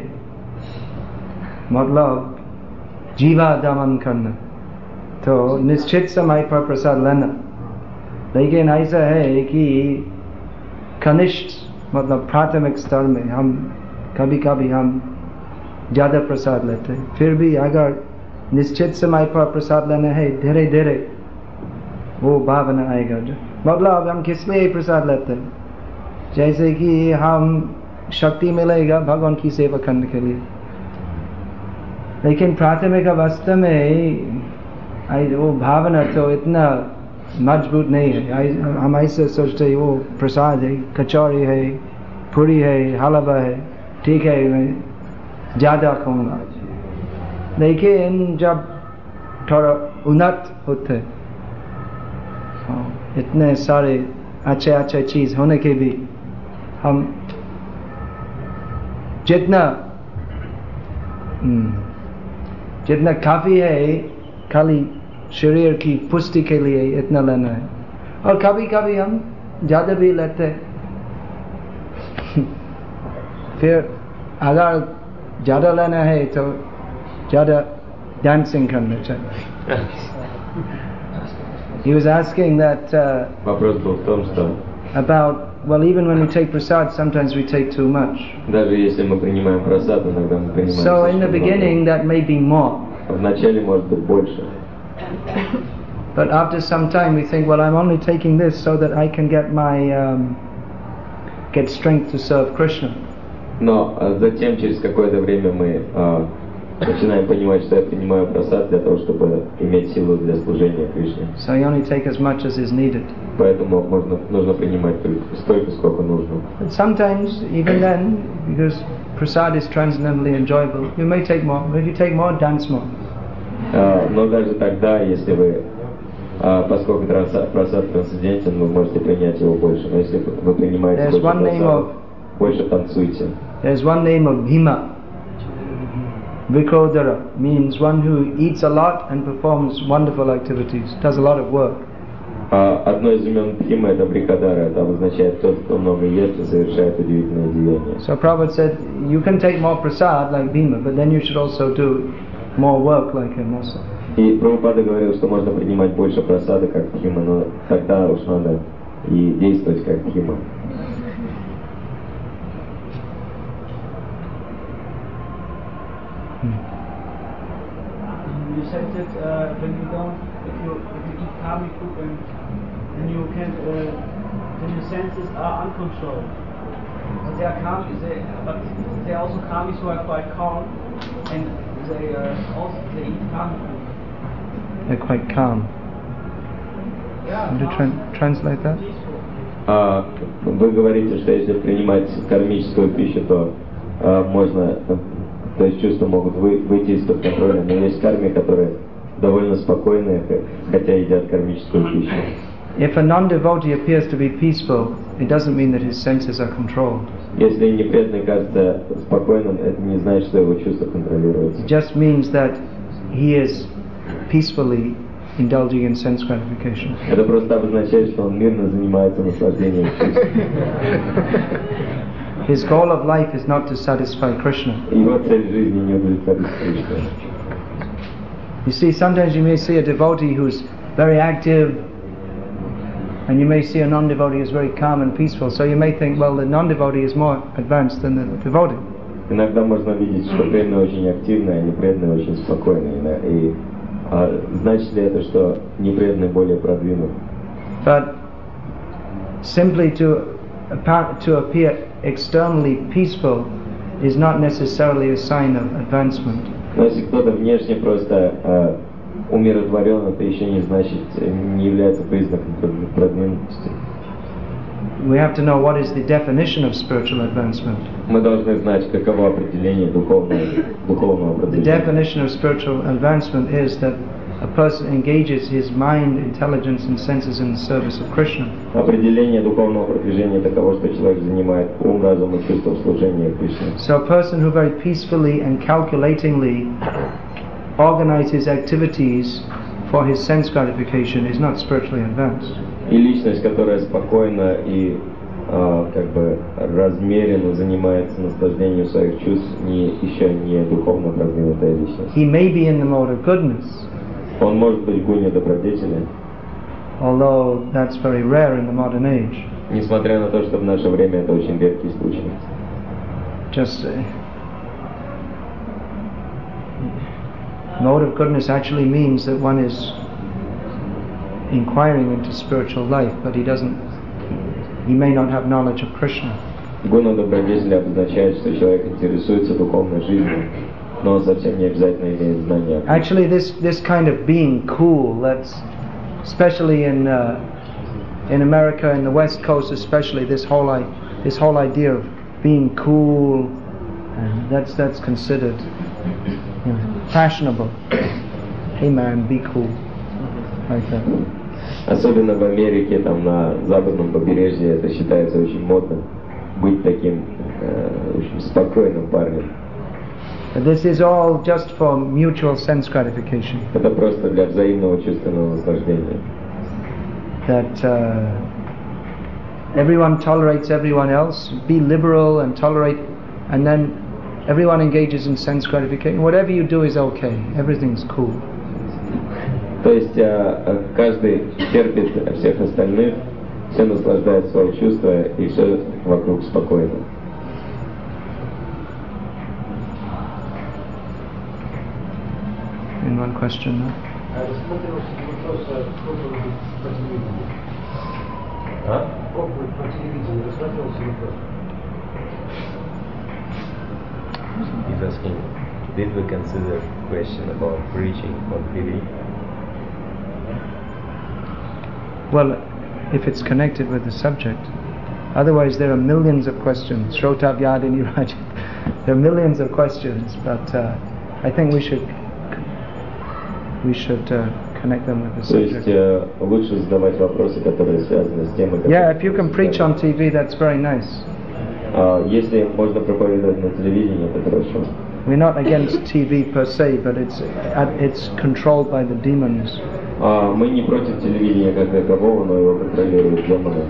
Speaker 1: मतलब जीवा दमन करना, तो निश्चित समय पर प्रसाद लेना। लेकिन ऐसा है कि कनिष्ठ मतलब प्राथमिक स्तर में हम कभी कभी हम ज़्यादा प्रसाद लेते हैं, फिर भी अगर निश्चित समय पर प्रसाद लेना है, धीरे धीरे वो भावना आएगा। मतलब हम किस लिए प्रसाद लेते हैं? जैसे कि हम शक्ति मिलेगा भगवान की सेवा करने के लिए। लेकिन प्राथमिक अवस्था में वो भावना तो इतना मजबूत नहीं है। हम ऐसे सोचते वो प्रसाद है, कचौड़ी है, पूरी है, हलवा है, ठीक है मैं ज़्यादा खाऊंगा। लेकिन जब थोड़ा उन्नत होते इतने सारे अच्छे चीज़ होने के भी हम जितना काफी है खाली शरीर की पुष्टि के लिए इतना लेना है, और कभी कभी हम ज्यादा भी लेते हैं। फिर अगर ज्यादा लेना है तो ज्यादा dancing करना चाहिए। He was asking that
Speaker 2: Вопрос был в том, что
Speaker 1: about, well, even when we take prasad, sometimes we take too much.
Speaker 2: даже если мы принимаем просад, иногда мы принимаем
Speaker 1: So in the
Speaker 2: слишком
Speaker 1: beginning that may be more,
Speaker 2: много. Вначале может быть больше.
Speaker 1: but after some time we think, well, I'm only taking this so that I can get get strength to serve Krishna.
Speaker 2: Но затем, через какое-то время, мы начинаем понимать, что я принимаю просад для того, чтобы иметь силу для служения Кришне.
Speaker 1: So you only take as much as is needed.
Speaker 2: Поэтому нужно принимать только столько, сколько нужно.
Speaker 1: But sometimes, even then, because prasad is transcendently enjoyable, you may take more. But if you take more, dance more.
Speaker 2: Но даже тогда, если вы, поскольку просад трансцендентен, вы можете принять его больше. Но если вы принимаете
Speaker 1: There's
Speaker 2: больше
Speaker 1: one name
Speaker 2: просада,
Speaker 1: of-
Speaker 2: больше танцуйте.
Speaker 1: There's one name of Bhima. Vikrodara means one who eats a lot and performs wonderful activities, does a lot of work.
Speaker 2: Одно из имен Бхима — это Брикадара. Это обозначает тот, кто много ест и совершает удивительные деяния.
Speaker 1: So Prabhupada said, you can take more prasad like Bhima, but then you should also do more work like him also.
Speaker 2: И Прабхупада говорил, что можно принимать больше просада, как Бхима, но тогда уж надо и действовать, как Бхима.
Speaker 3: You said that when you don't, if you eat kami food, then you can't, then your senses are uncontrolled. But they are calm, but they are also kamis who are quite calm, and they eat kami food.
Speaker 1: They're quite calm.
Speaker 3: Yeah,
Speaker 1: Would you translate that?
Speaker 2: Вы говорите, что если принимать кармическую пищу, то можно, то есть чувства могут выйти из-под контроля, но есть карми, которые довольно спокойные, хотя едят кармическую пищу.
Speaker 1: If a non-devotee appears to be peaceful, it doesn't mean that his senses are controlled.
Speaker 2: Если непреданный кажется спокойным, это не значит, что его чувства контролируются.
Speaker 1: It just means that he is peacefully indulging in sense gratification.
Speaker 2: Это просто обозначает, что он мирно занимается наслаждением чувств.
Speaker 1: His goal of life is not to satisfy Krishna.
Speaker 2: Его цель жизни не удовлетворить Кришну.
Speaker 1: You see, sometimes you may see a devotee who's very active, and you may see a non-devotee who's very calm and peaceful. So you may think, well, the non-devotee is more advanced than the devotee.
Speaker 2: Иногда можно видеть, что преданный очень активный, а непреданный очень спокойный. И значит ли это, что непреданный более продвинут?
Speaker 1: But simply to appear externally peaceful is not necessarily a sign of advancement.
Speaker 2: Но если кто-то внешне просто умиротворен, это еще не значит, не является признаком продвинутости.
Speaker 1: We have to know what is the definition of spiritual advancement.
Speaker 2: Мы должны знать, каково определение духовного
Speaker 1: The
Speaker 2: продвижения.
Speaker 1: definition of spiritual advancement is that a person engages his mind, intelligence and senses in the service of Krishna.
Speaker 2: Определение духовного продвижения таково, что человек занимает ум, разум и чувство в служении Кришне.
Speaker 1: So a person who very peacefully and calculatingly organizes activities for his sense gratification is not spiritually advanced.
Speaker 2: И личность, которая спокойно и как бы размеренно занимается наслаждением своих чувств, еще не духовно продвинутая личность.
Speaker 1: He may be in the mode of goodness,
Speaker 2: Он может быть в гуне добродетели,
Speaker 1: although that's very rare in the modern age.
Speaker 2: несмотря на то, что в наше время это очень редкий случай.
Speaker 1: Just mode of goodness actually means that one is inquiring into spiritual life, but he may not have knowledge of Krishna.
Speaker 2: Гуна добродетели обозначает, что человек интересуется духовной жизнью, но он совсем не обязательно имеет знания.
Speaker 1: Actually, this kind of being cool, especially in America, in the West Coast especially, this whole idea of being cool, and that's considered fashionable. Hey man, be cool, like that.
Speaker 2: Особенно в Америке, там на западном побережье, это считается очень модным быть таким очень спокойным парнем.
Speaker 1: This is all just for mutual sense gratification.
Speaker 2: Это просто для взаимного чувственного наслаждения.
Speaker 1: That everyone tolerates everyone else, be liberal and tolerate, and then everyone engages in sense gratification. Whatever you do is okay, everything's cool.
Speaker 2: То есть каждый терпит всех остальных, все наслаждают свои чувства, и все вокруг спокойно.
Speaker 1: In one question, no?
Speaker 4: He's asking, did we consider question about preaching on TV?
Speaker 1: Well, if it's connected with the subject. Otherwise there are millions of questions. Shrota Vyadini Rajat. There are millions of questions, but I think we should connect them with the subject.
Speaker 2: То есть лучше задавать вопросы, которые связаны с темой.
Speaker 1: Yeah, if you can preach on TV, that's very nice.
Speaker 2: Если можно проповедовать на телевидении, это хорошо.
Speaker 1: We're not against TV per se, but it's controlled by the demons.
Speaker 2: Мы не против телевидения как такового, но его контролируют демоны.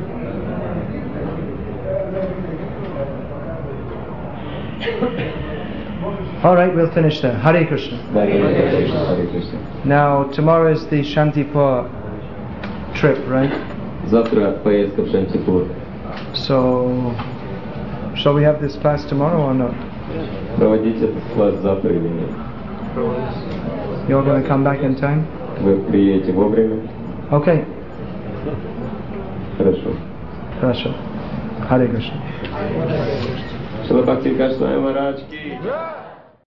Speaker 1: All right, we'll finish there. Hare Krishna.
Speaker 2: Hare Krishna.
Speaker 1: Now, tomorrow is the Shantipur trip, right?
Speaker 2: Завтра поездка в Шантипур.
Speaker 1: So, shall we have this class tomorrow or not?
Speaker 2: Проводить этот класс завтра или нет?
Speaker 1: You're going to come back in time?
Speaker 2: Вы приедете вовремя?
Speaker 1: Okay.
Speaker 2: Хорошо.
Speaker 1: Хорошо. Hare Krishna.
Speaker 2: Шрила Бхакти Винод Свами Махарадж ки.